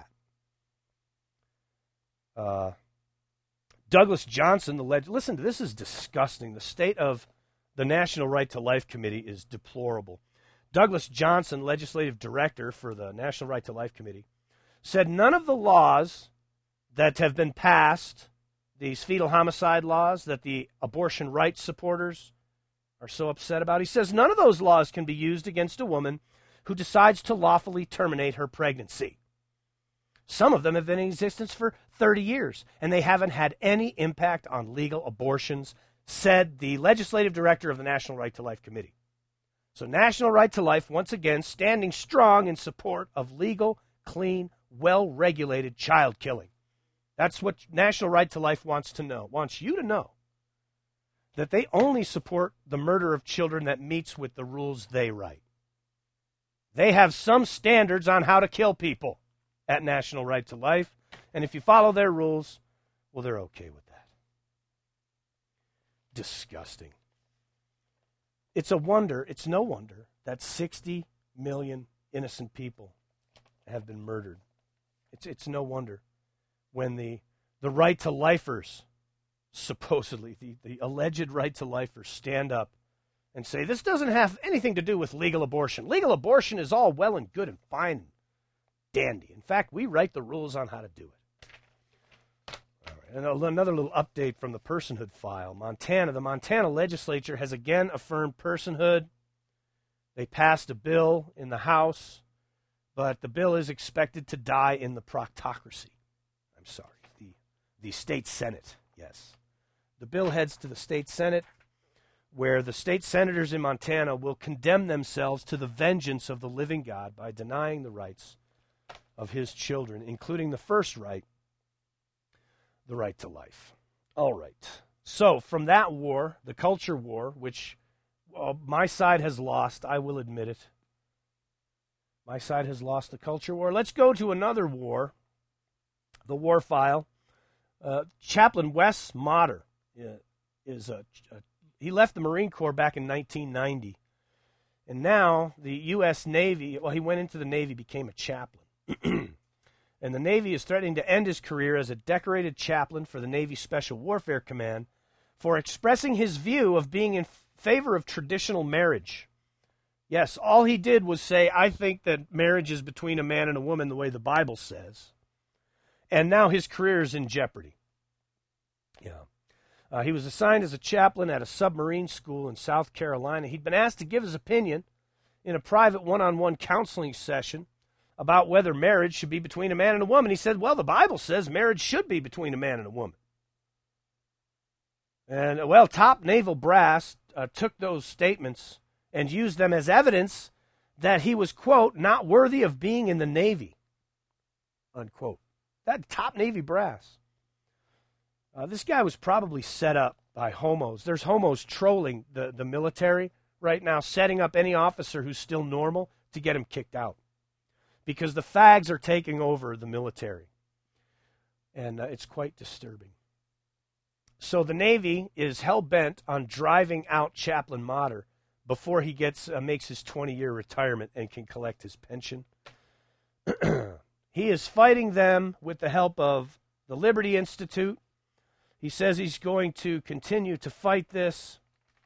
Douglas Johnson, listen, this is disgusting. The state of the National Right to Life Committee is deplorable. Douglas Johnson, legislative director for the National Right to Life Committee, said none of the laws that have been passed, these fetal homicide laws that the abortion rights supporters are so upset about, he says none of those laws can be used against a woman who decides to lawfully terminate her pregnancy. Some of them have been in existence for 30 years, and they haven't had any impact on legal abortions, said the legislative director of the National Right to Life Committee. So National Right to Life, once again, standing strong in support of legal, clean, well-regulated child killing. That's what National Right to Life wants you to know, that they only support the murder of children that meets with the rules they write. They have some standards on how to kill people at National Right to Life, and if you follow their rules, well, they're okay with that. Disgusting. It's no wonder that 60 million innocent people have been murdered. It's no wonder when the right to lifers, supposedly, the alleged right to lifers, stand up and say, this doesn't have anything to do with legal abortion. Legal abortion is all well and good and fine and dandy. In fact, we write the rules on how to do it. All right. And another little update from the personhood file. Montana, the Montana legislature has again affirmed personhood. They passed a bill in the House, but the bill is expected to die in the proctocracy. I'm sorry, the state Senate, yes. The bill heads to the state Senate, where the state senators in Montana will condemn themselves to the vengeance of the living God by denying the rights of his children, including the first right, the right to life. All right. So from that war, the culture war, which my side has lost, I will admit it. My side has lost the culture war. Let's go to another war, the war file. Chaplain Wes Motter he left the Marine Corps back in 1990. And now the U.S. Navy, he went into the Navy, became a chaplain. And the Navy is threatening to end his career as a decorated chaplain for the Navy Special Warfare Command for expressing his view of being in favor of traditional marriage. Yes, all he did was say, I think that marriage is between a man and a woman the way the Bible says. And now his career is in jeopardy. Yeah. He was assigned as a chaplain at a submarine school in South Carolina. He'd been asked to give his opinion in a private one-on-one counseling session about whether marriage should be between a man and a woman. He said, well, the Bible says marriage should be between a man and a woman. And, top naval brass took those statements and used them as evidence that he was, quote, not worthy of being in the Navy, unquote. That top Navy brass. This guy was probably set up by homos. There's homos trolling the military right now, setting up any officer who's still normal to get him kicked out. Because the fags are taking over the military. And it's quite disturbing. So the Navy is hell-bent on driving out Chaplain Motter before he makes his 20-year retirement and can collect his pension. He is fighting them with the help of the Liberty Institute. He says he's going to continue to fight this.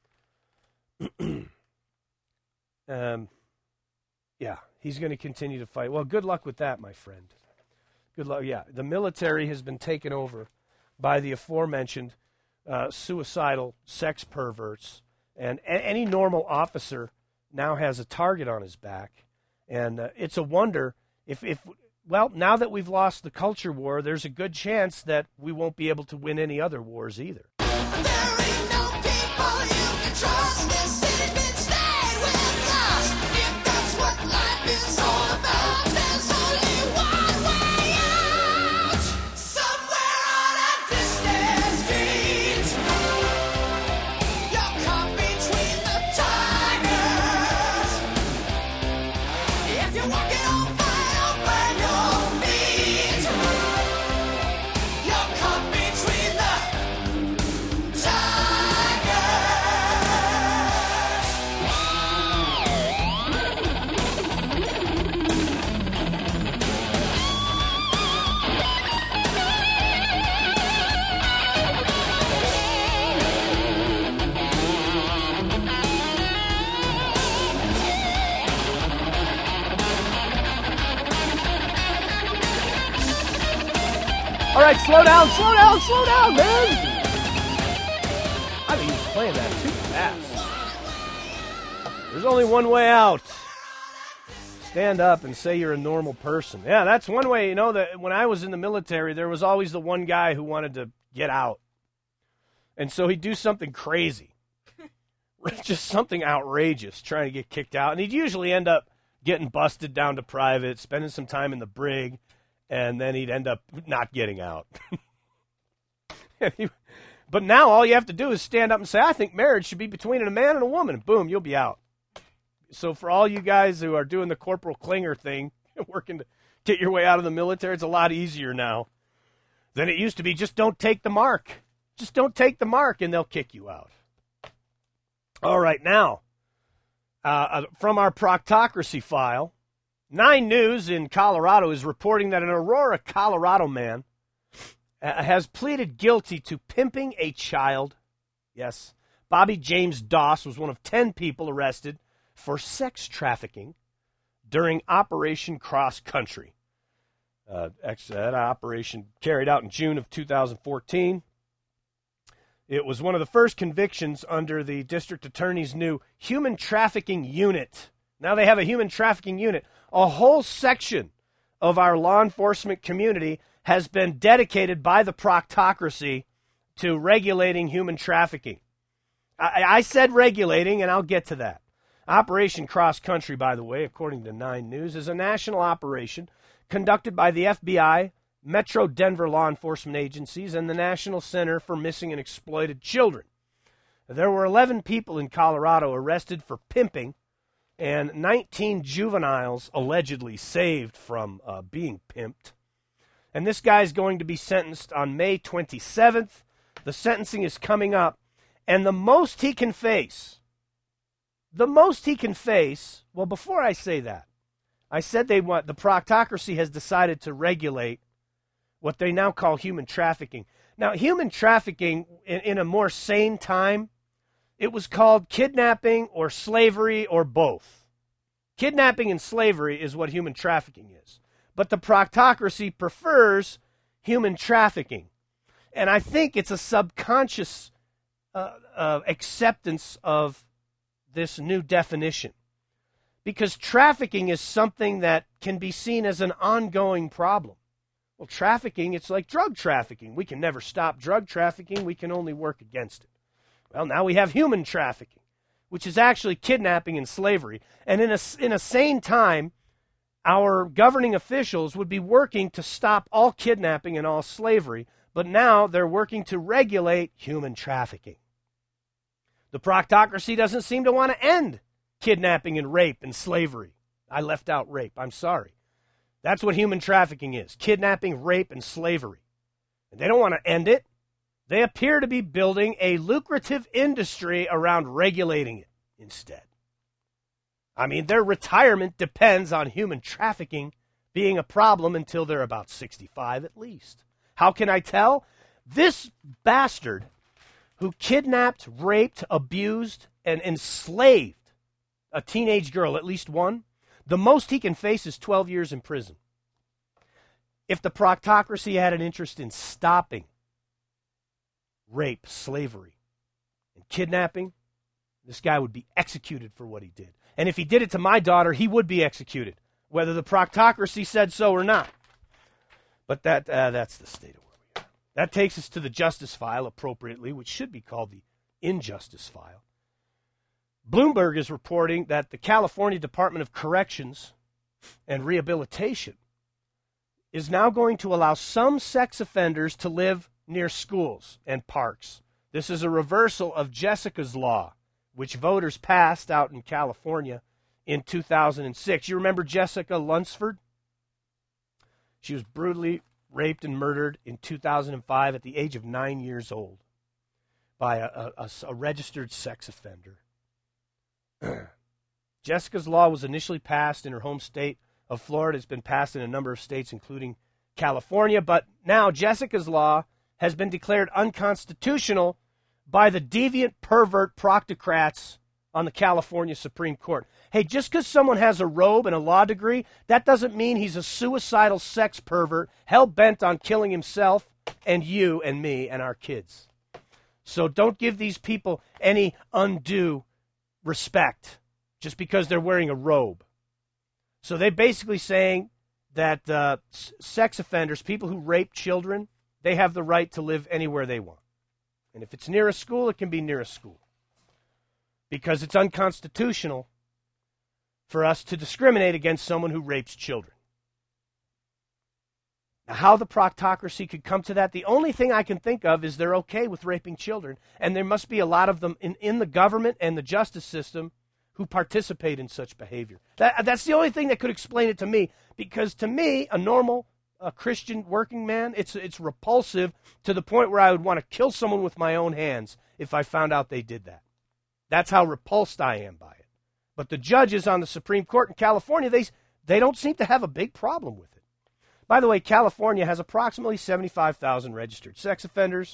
Yeah, he's going to continue to fight. Well, good luck with that, my friend. Good luck. Yeah, the military has been taken over by the aforementioned suicidal sex perverts. And any normal officer now has a target on his back. And it's a wonder well, now that we've lost the culture war, there's a good chance that we won't be able to win any other wars either. There ain't no people you can trust. This city can stay with us. If that's what life is all about, there's only one way out. Somewhere on a distant street, you're caught between the tigers. If you're walking on fire, burn your feet. You're caught between the All right, slow down, man. I think he was playing that too fast. There's only one way out. Stand up and say you're a normal person. Yeah, that's one way. You know, that when I was in the military, there was always the one guy who wanted to get out. And so he'd do something crazy. Just something outrageous, trying to get kicked out. And he'd usually end up getting busted down to private, spending some time in the brig, and then he'd end up not getting out. But now all you have to do is stand up and say, I think marriage should be between a man and a woman. And boom, you'll be out. So for all you guys who are doing the Corporal Klinger thing, working to get your way out of the military, it's a lot easier now than it used to be. Just don't take the mark. Just don't take the mark, and they'll kick you out. All right, now, from our proctocracy file, 9 News in Colorado is reporting that an Aurora, Colorado man has pleaded guilty to pimping a child. Yes, Bobby James Doss was one of 10 people arrested for sex trafficking during Operation Cross Country. That operation carried out in June of 2014. It was one of the first convictions under the district attorney's new human trafficking unit. Now they have a human trafficking unit. A whole section of our law enforcement community has been dedicated by the proctocracy to regulating human trafficking. I said regulating, and I'll get to that. Operation Cross Country, by the way, according to 9 News, is a national operation conducted by the FBI, Metro Denver law enforcement agencies, and the National Center for Missing and Exploited Children. There were 11 people in Colorado arrested for pimping, and 19 juveniles allegedly saved from being pimped. And this guy's going to be sentenced on May 27th. The sentencing is coming up, and the most he can face, well, before I say that, I said the proctocracy has decided to regulate what they now call human trafficking. Now, human trafficking in a more sane time, it was called kidnapping or slavery or both. Kidnapping and slavery is what human trafficking is. But the proctocracy prefers human trafficking. And I think it's a subconscious acceptance of this new definition. Because trafficking is something that can be seen as an ongoing problem. Well, trafficking, it's like drug trafficking. We can never stop drug trafficking. We can only work against it. Well, now we have human trafficking, which is actually kidnapping and slavery. And in a sane time, our governing officials would be working to stop all kidnapping and all slavery but now they're working to regulate human trafficking. The proctocracy doesn't seem to want to end kidnapping and rape and slavery. I left out rape. I'm sorry. That's what human trafficking is, kidnapping, rape, and slavery. And they don't want to end it. They appear to be building a lucrative industry around regulating it instead. I mean, their retirement depends on human trafficking being a problem until they're about 65 at least. How can I tell? This bastard who kidnapped, raped, abused, and enslaved a teenage girl, at least one, the most he can face is 12 years in prison. If the proctocracy had an interest in stopping rape, slavery, and kidnapping, this guy would be executed for what he did. And if he did it to my daughter, he would be executed, whether the proctocracy said so or not. But that's the state of where we are. That takes us to the justice file, appropriately, which should be called the injustice file. Bloomberg is reporting that the California Department of Corrections and Rehabilitation is now going to allow some sex offenders to live near schools and parks. This is a reversal of Jessica's Law, which voters passed out in California in 2006. You remember Jessica Lunsford? She was brutally raped and murdered in 2005 at the age of 9 years old by a registered sex offender. Jessica's Law was initially passed in her home state of Florida. It's been passed in a number of states, including California. But now Jessica's Law has been declared unconstitutional by the deviant pervert proctocrats on the California Supreme Court. Hey, just because someone has a robe and a law degree, that doesn't mean he's a suicidal sex pervert hell-bent on killing himself and you and me and our kids. So don't give these people any undue respect just because they're wearing a robe. So they're basically saying that sex offenders, people who rape children, they have the right to live anywhere they want. And if it's near a school, it can be near a school. Because it's unconstitutional for us to discriminate against someone who rapes children. Now, how the proctocracy could come to that, the only thing I can think of is they're okay with raping children, and there must be a lot of them in the government and the justice system who participate in such behavior. That's the only thing that could explain it to me, because to me, a normal Christian working man, it's repulsive to the point where I would want to kill someone with my own hands if I found out they did that. That's how repulsed I am by it. But the judges on the Supreme Court in California, they don't seem to have a big problem with it. By the way, California has approximately 75,000 registered sex offenders.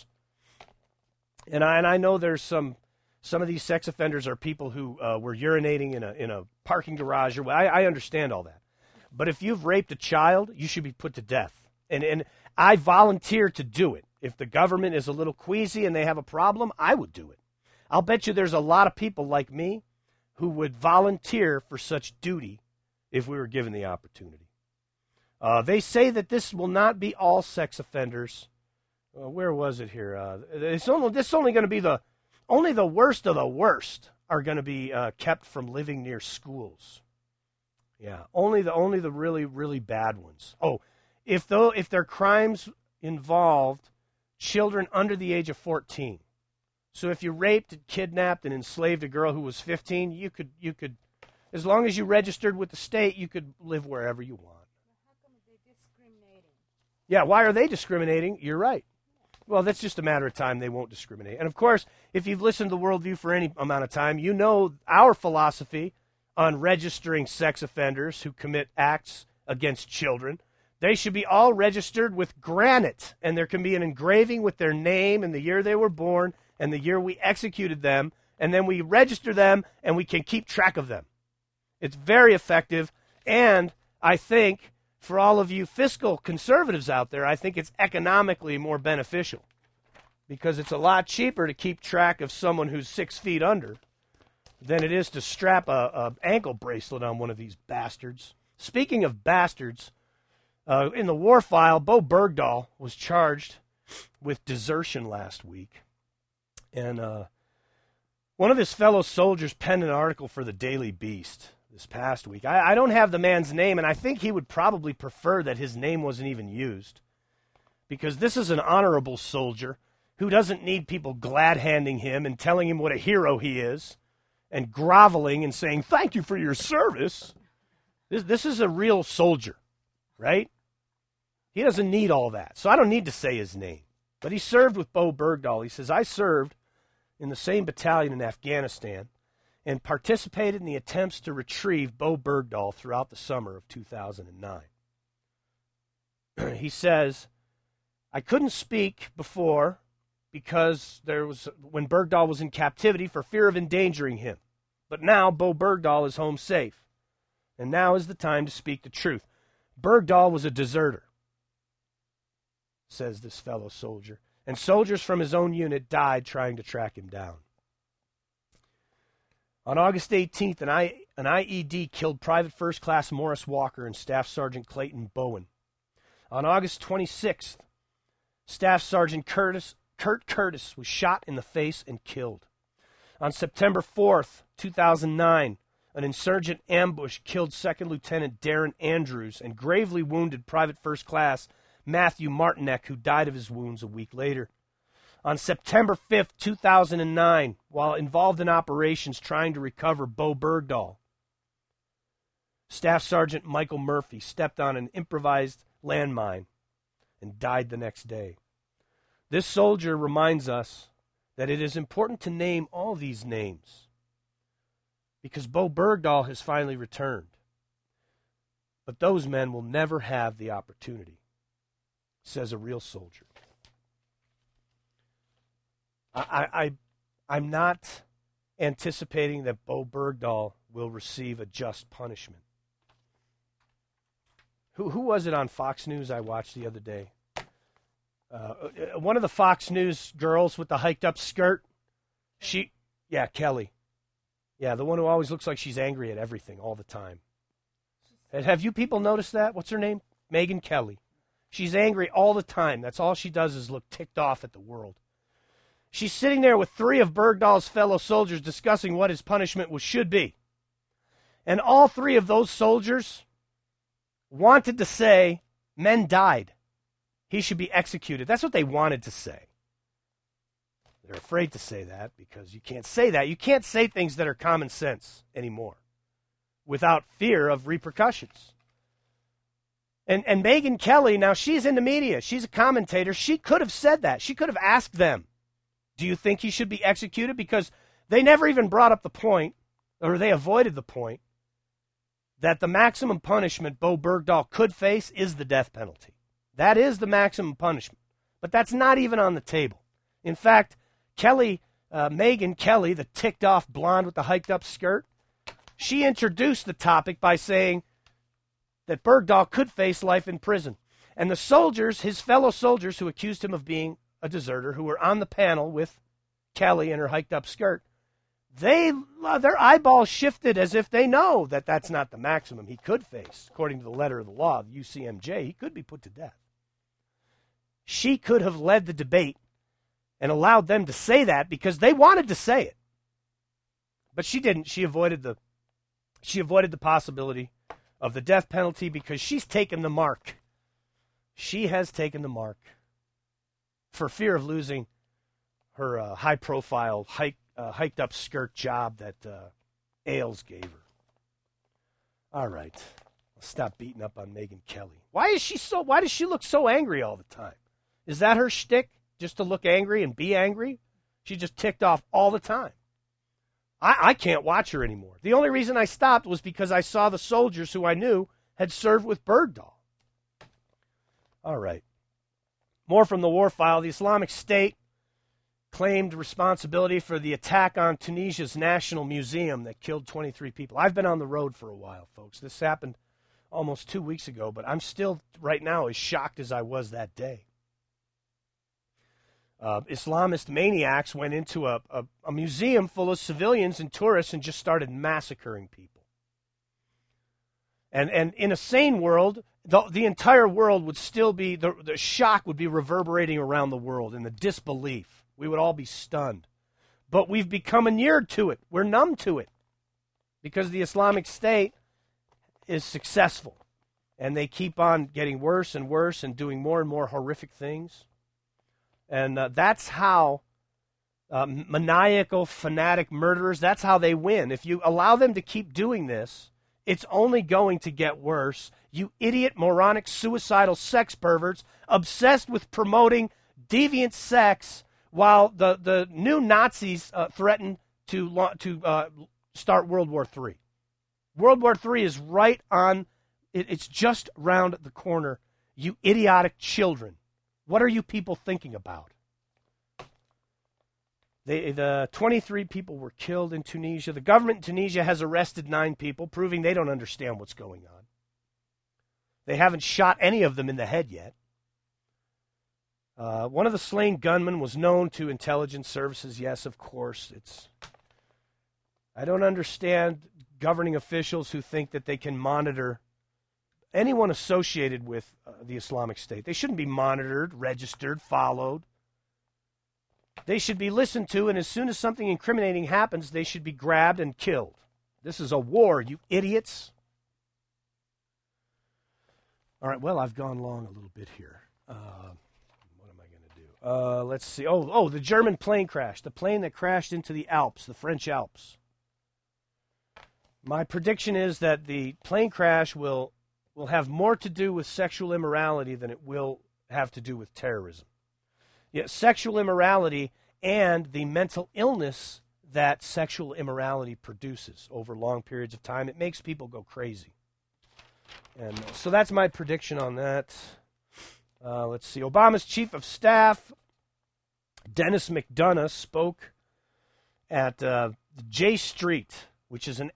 And I know there's some of these sex offenders are people who were urinating in a parking garage. I understand all that. But if you've raped a child, you should be put to death. And I volunteer to do it. If the government is a little queasy and they have a problem, I would do it. I'll bet you there's a lot of people like me who would volunteer for such duty if we were given the opportunity. They say that this will not be all sex offenders. Where was it here? This is only going to be only the worst of the worst are going to be kept from living near schools. Yeah, only the really, really bad ones. Oh, if their crimes involved children under the age of 14. So if you raped, kidnapped, and enslaved a girl who was 15, you could, as long as you registered with the state, you could live wherever you want. How come they're discriminating? Yeah, why are they discriminating? You're right. Well, that's just a matter of time. They won't discriminate. And, of course, if you've listened to Worldview for any amount of time, you know our philosophy on registering sex offenders who commit acts against children. They should be all registered with granite, and there can be an engraving with their name and the year they were born and the year we executed them, and then we register them and we can keep track of them. It's very effective, and I think for all of you fiscal conservatives out there, I think it's economically more beneficial because it's a lot cheaper to keep track of someone who's 6 feet under than it is to strap a ankle bracelet on one of these bastards. Speaking of bastards, in the war file, Bo Bergdahl was charged with desertion last week. And one of his fellow soldiers penned an article for the Daily Beast this past week. I don't have the man's name, and I think he would probably prefer that his name wasn't even used. because this is an honorable soldier who doesn't need people glad-handing him and telling him what a hero he is and groveling and saying, thank you for your service. This is a real soldier, right? He doesn't need all that. So I don't need to say his name. But he served with Bowe Bergdahl. He says, I served in the same battalion in Afghanistan and participated in the attempts to retrieve Bowe Bergdahl throughout the summer of 2009. He says, I couldn't speak before because when Bergdahl was in captivity for fear of endangering him. But now Bowe Bergdahl is home safe. And now is the time to speak the truth. Bergdahl was a deserter, says this fellow soldier. And soldiers from his own unit died trying to track him down. On August 18th, an IED killed Private First Class Morris Walker and Staff Sergeant Clayton Bowen. On August 26th, Staff Sergeant Kurt Curtis was shot in the face and killed. On September 4th, 2009, an insurgent ambush killed Second Lieutenant Darren Andrews and gravely wounded Private First Class Matthew Martinek, who died of his wounds a week later. On September 5th, 2009, while involved in operations trying to recover Bowe Bergdahl, Staff Sergeant Michael Murphy stepped on an improvised landmine and died the next day. This soldier reminds us that it is important to name all these names because Bowe Bergdahl has finally returned. But those men will never have the opportunity, says a real soldier. I'm not anticipating that Bowe Bergdahl will receive a just punishment. Who was it on Fox News I watched the other day? One of the Fox News girls with the hiked up skirt. Kelly. Yeah, the one who always looks like she's angry at everything all the time. Have you people noticed that? What's her name? Megyn Kelly. She's angry all the time. That's all she does is look ticked off at the world. She's sitting there with three of Bergdahl's fellow soldiers discussing what his punishment should be. And all three of those soldiers wanted to say, men died. He should be executed. That's what they wanted to say. They're afraid to say that because you can't say that. You can't say things that are common sense anymore without fear of repercussions. And Megyn Kelly, now she's in the media. She's a commentator. She could have said that. She could have asked them, do you think he should be executed? Because they never even brought up the point, or they avoided the point, that the maximum punishment Bowe Bergdahl could face is the death penalty. That is the maximum punishment. But that's not even on the table. In fact, Megyn Kelly, the ticked-off blonde with the hiked-up skirt, she introduced the topic by saying that Bergdahl could face life in prison. And the soldiers, his fellow soldiers who accused him of being a deserter, who were on the panel with Kelly in her hiked-up skirt, their eyeballs shifted as if they know that that's not the maximum he could face. According to the letter of the law, the UCMJ, he could be put to death. She could have led the debate and allowed them to say that because they wanted to say it. But she didn't. She avoided the possibility of the death penalty because she's taken the mark. She has taken the mark for fear of losing her high-profile, hiked-up skirt job that Ailes gave her. All right. I'll stop beating up on Megyn Kelly. Why does she look so angry all the time? Is that her shtick, just to look angry and be angry? She just ticked off all the time. I can't watch her anymore. The only reason I stopped was because I saw the soldiers who I knew had served with Bergdahl. All right. More from the war file. The Islamic State claimed responsibility for the attack on Tunisia's National Museum that killed 23 people. I've been on the road for a while, folks. This happened almost 2 weeks ago, but I'm still, right now, as shocked as I was that day. Islamist maniacs went into a museum full of civilians and tourists and just started massacring people. And in a sane world, the entire world would still be, the shock would be reverberating around the world and the disbelief. We would all be stunned. But we've become inured to it. We're numb to it because the Islamic State is successful. And they keep on getting worse and worse and doing more and more horrific things. And that's how maniacal, fanatic murderers, that's how they win. If you allow them to keep doing this, it's only going to get worse. You idiot, moronic, suicidal sex perverts obsessed with promoting deviant sex while the new Nazis threaten to start World War III. World War III is right on, it's just around the corner. You idiotic children. What are you people thinking about? The 23 people were killed in Tunisia. The government in Tunisia has arrested 9 people, proving they don't understand what's going on. They haven't shot any of them in the head yet. One of the slain gunmen was known to intelligence services. Yes, of course. I don't understand governing officials who think that they can monitor anyone associated with the Islamic State. They shouldn't be monitored, registered, followed. They should be listened to, and as soon as something incriminating happens, they should be grabbed and killed. This is a war, you idiots. All right, well, I've gone long a little bit here. What am I going to do? Let's see. The German plane crash. The plane that crashed into the Alps, the French Alps. My prediction is that the plane crash will have more to do with sexual immorality than it will have to do with terrorism. Yet sexual immorality and the mental illness that sexual immorality produces over long periods of time, it makes people go crazy. And so that's my prediction on that. Let's see. Obama's chief of staff, Dennis McDonough, spoke at J Street, which is an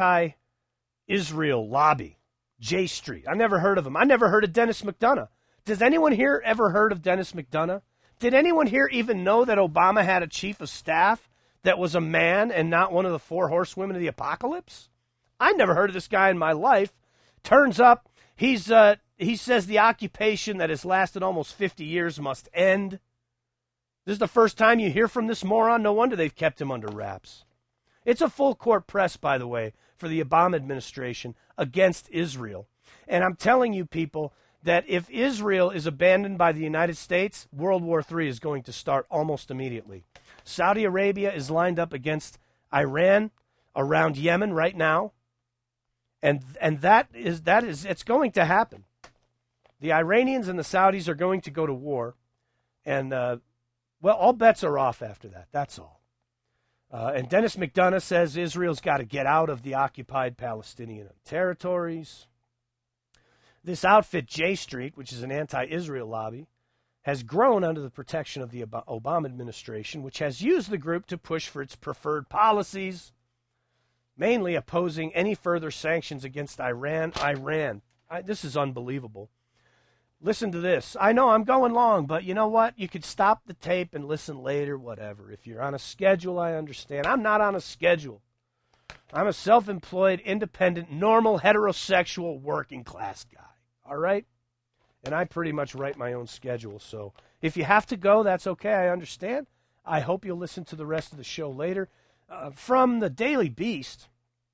anti-Israel lobby. J Street. I never heard of him. I never heard of Dennis McDonough. Does anyone here ever heard of Dennis McDonough? Did anyone here even know that Obama had a chief of staff that was a man and not one of the 4 horsewomen of the apocalypse? I never heard of this guy in my life. Turns up, he says the occupation that has lasted almost 50 years must end. This is the first time you hear from this moron. No wonder they've kept him under wraps. It's a full court press, by the way, for the Obama administration against Israel. And I'm telling you people that if Israel is abandoned by the United States, World War III is going to start almost immediately. Saudi Arabia is lined up against Iran around Yemen right now. And it's going to happen. The Iranians and the Saudis are going to go to war. And, all bets are off after that. That's all. And Dennis McDonough says Israel's got to get out of the occupied Palestinian territories. This outfit, J Street, which is an anti-Israel lobby, has grown under the protection of the Obama administration, which has used the group to push for its preferred policies, mainly opposing any further sanctions against Iran. This is unbelievable. Listen to this. I know I'm going long, but you know what? You could stop the tape and listen later, whatever. If you're on a schedule, I understand. I'm not on a schedule. I'm a self-employed, independent, normal, heterosexual, working-class guy. All right? And I pretty much write my own schedule. So if you have to go, that's okay. I understand. I hope you'll listen to the rest of the show later. From the Daily Beast,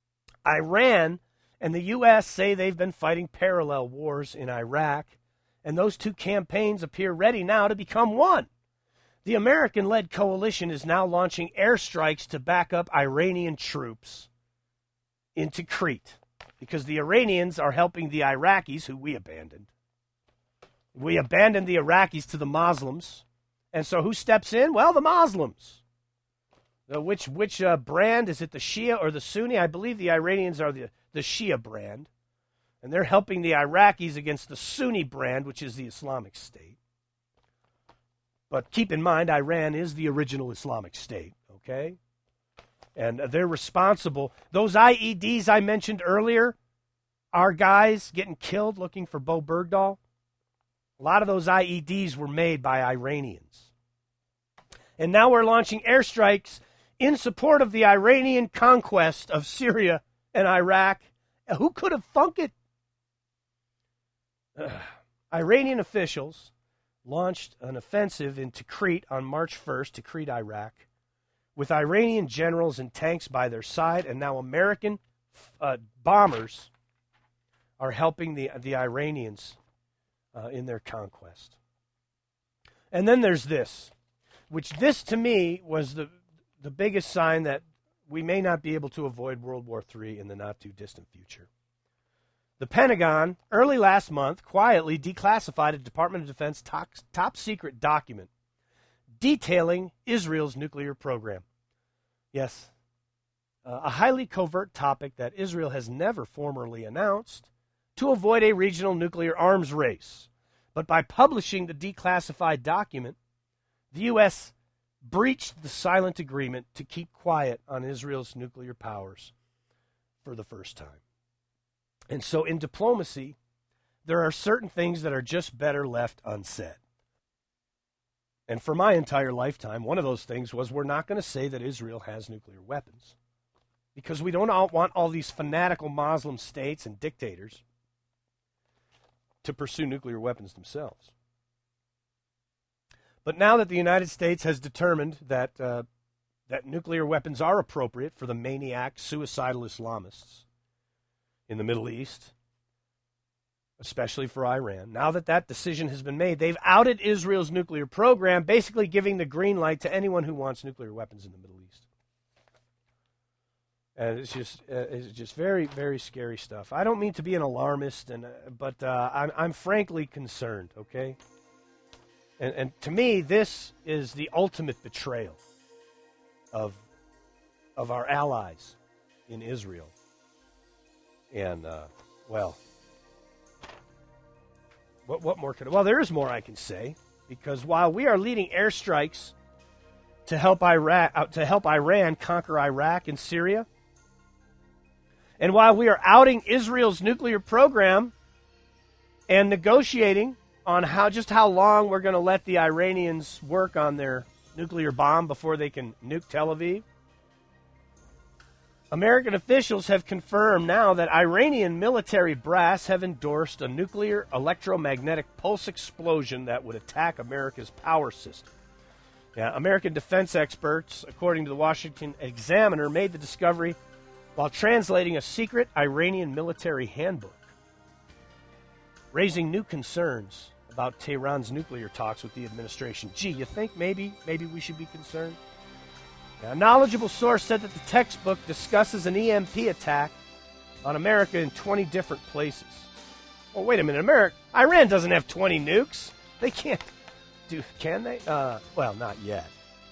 Iran and the U.S. say they've been fighting parallel wars in Iraq, and those 2 campaigns appear ready now to become one. The American-led coalition is now launching airstrikes to back up Iranian troops into Crete, because the Iranians are helping the Iraqis, who we abandoned. We abandoned the Iraqis to the Muslims. And so who steps in? Well, the Muslims. Which brand? Is it the Shia or the Sunni? I believe the Iranians are the Shia brand. And they're helping the Iraqis against the Sunni brand, which is the Islamic State. But keep in mind, Iran is the original Islamic State, okay? And they're responsible. Those IEDs I mentioned earlier, our guys getting killed looking for Bo Bergdahl, a lot of those IEDs were made by Iranians. And now we're launching airstrikes in support of the Iranian conquest of Syria and Iraq. Who could have thunk it? Iranian officials launched an offensive into Crete on March 1st, Tikrit, Iraq, with Iranian generals and tanks by their side, and now American bombers are helping the Iranians in their conquest. And then there's this, which this to me was the biggest sign that we may not be able to avoid World War III in the not-too-distant future. The Pentagon, early last month, quietly declassified a Department of Defense top-secret document detailing Israel's nuclear program. Yes, a highly covert topic that Israel has never formally announced to avoid a regional nuclear arms race. But by publishing the declassified document, the U.S. breached the silent agreement to keep quiet on Israel's nuclear powers for the first time. And so in diplomacy, there are certain things that are just better left unsaid. And for my entire lifetime, one of those things was we're not going to say that Israel has nuclear weapons, because we don't want all these fanatical Muslim states and dictators to pursue nuclear weapons themselves. But now that the United States has determined that nuclear weapons are appropriate for the maniac, suicidal Islamists in the Middle East, especially for Iran, now that that decision has been made, they've outed Israel's nuclear program, basically giving the green light to anyone who wants nuclear weapons in the Middle East. And it's just very, very scary stuff. I don't mean to be an alarmist, but I'm frankly concerned, okay? And to me, this is the ultimate betrayal of our allies in Israel. And, well, what more could... Well, there is more I can say, because while we are leading airstrikes to help Iran conquer Iraq and Syria, and while we are outing Israel's nuclear program and negotiating on how long we're going to let the Iranians work on their nuclear bomb before they can nuke Tel Aviv, American officials have confirmed now that Iranian military brass have endorsed a nuclear electromagnetic pulse explosion that would attack America's power system. Yeah, American defense experts, according to the Washington Examiner, made the discovery while translating a secret Iranian military handbook, raising new concerns about Tehran's nuclear talks with the administration. Gee, you think maybe we should be concerned? Now, a knowledgeable source said that the textbook discusses an EMP attack on America in 20 different places. Well, wait a minute, Iran doesn't have 20 nukes. They can't do, can they? Well, not yet.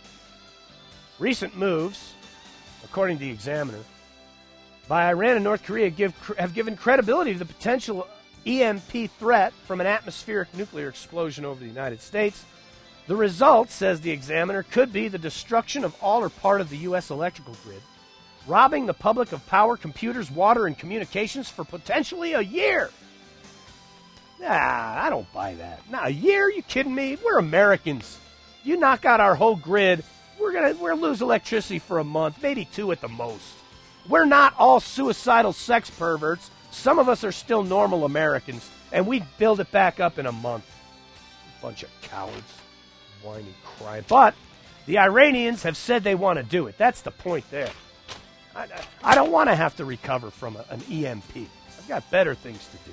Recent moves, according to the Examiner, by Iran and North Korea have given credibility to the potential EMP threat from an atmospheric nuclear explosion over the United States. The result, says the Examiner, could be the destruction of all or part of the U.S. electrical grid, robbing the public of power, computers, water, and communications for potentially a year. Nah, I don't buy that. Nah, a year? Are you kidding me? We're Americans. You knock out our whole grid, we're gonna lose electricity for a month, maybe 2 at the most. We're not all suicidal sex perverts. Some of us are still normal Americans, and we build it back up in a month. Bunch of cowards, whining, crying. But the Iranians have said they want to do it. That's the point there. I don't want to have to recover from an EMP. I've got better things to do.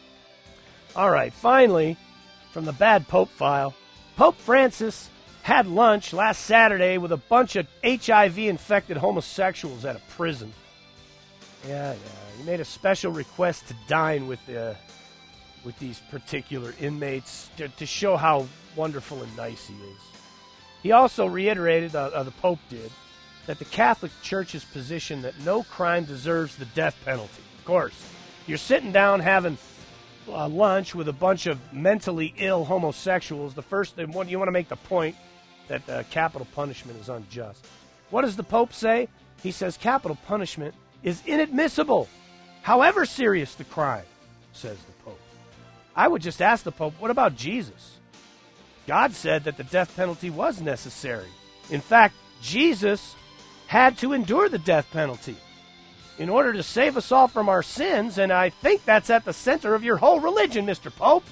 All right, finally, from the Bad Pope file, Pope Francis had lunch last Saturday with a bunch of HIV-infected homosexuals at a prison. Yeah. He made a special request to dine with these particular inmates to show how wonderful and nice he is. He also reiterated, the Pope did, that the Catholic Church's position that no crime deserves the death penalty. Of course, you're sitting down having lunch with a bunch of mentally ill homosexuals. The first thing, you want to make the point that capital punishment is unjust. What does the Pope say? He says capital punishment is inadmissible, however serious the crime, says the Pope. I would just ask the Pope, what about Jesus? God said that the death penalty was necessary. In fact, Jesus had to endure the death penalty in order to save us all from our sins, and I think that's at the center of your whole religion, Mr. Pope.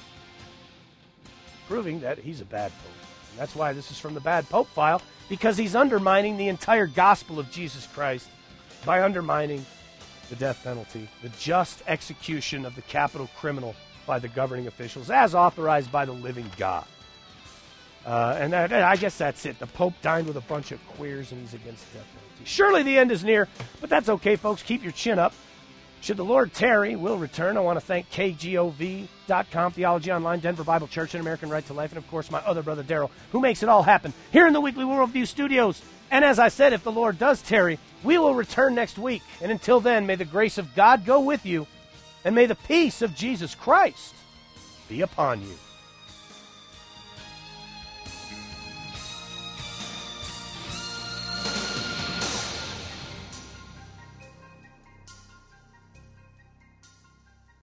Proving that he's a bad Pope. And that's why this is from the Bad Pope file, because he's undermining the entire gospel of Jesus Christ by undermining the death penalty, the just execution of the capital criminal by the governing officials, as authorized by the living God. And I guess that's it. The Pope dined with a bunch of queers, and he's against the death penalty. Surely the end is near, but that's okay, folks. Keep your chin up. Should the Lord tarry, we'll return. I want to thank KGOV.com, Theology Online, Denver Bible Church, and American Right to Life, and, of course, my other brother, Daryl, who makes it all happen here in the Weekly Worldview Studios. And as I said, if the Lord does tarry, we will return next week. And until then, may the grace of God go with you, and may the peace of Jesus Christ be upon you.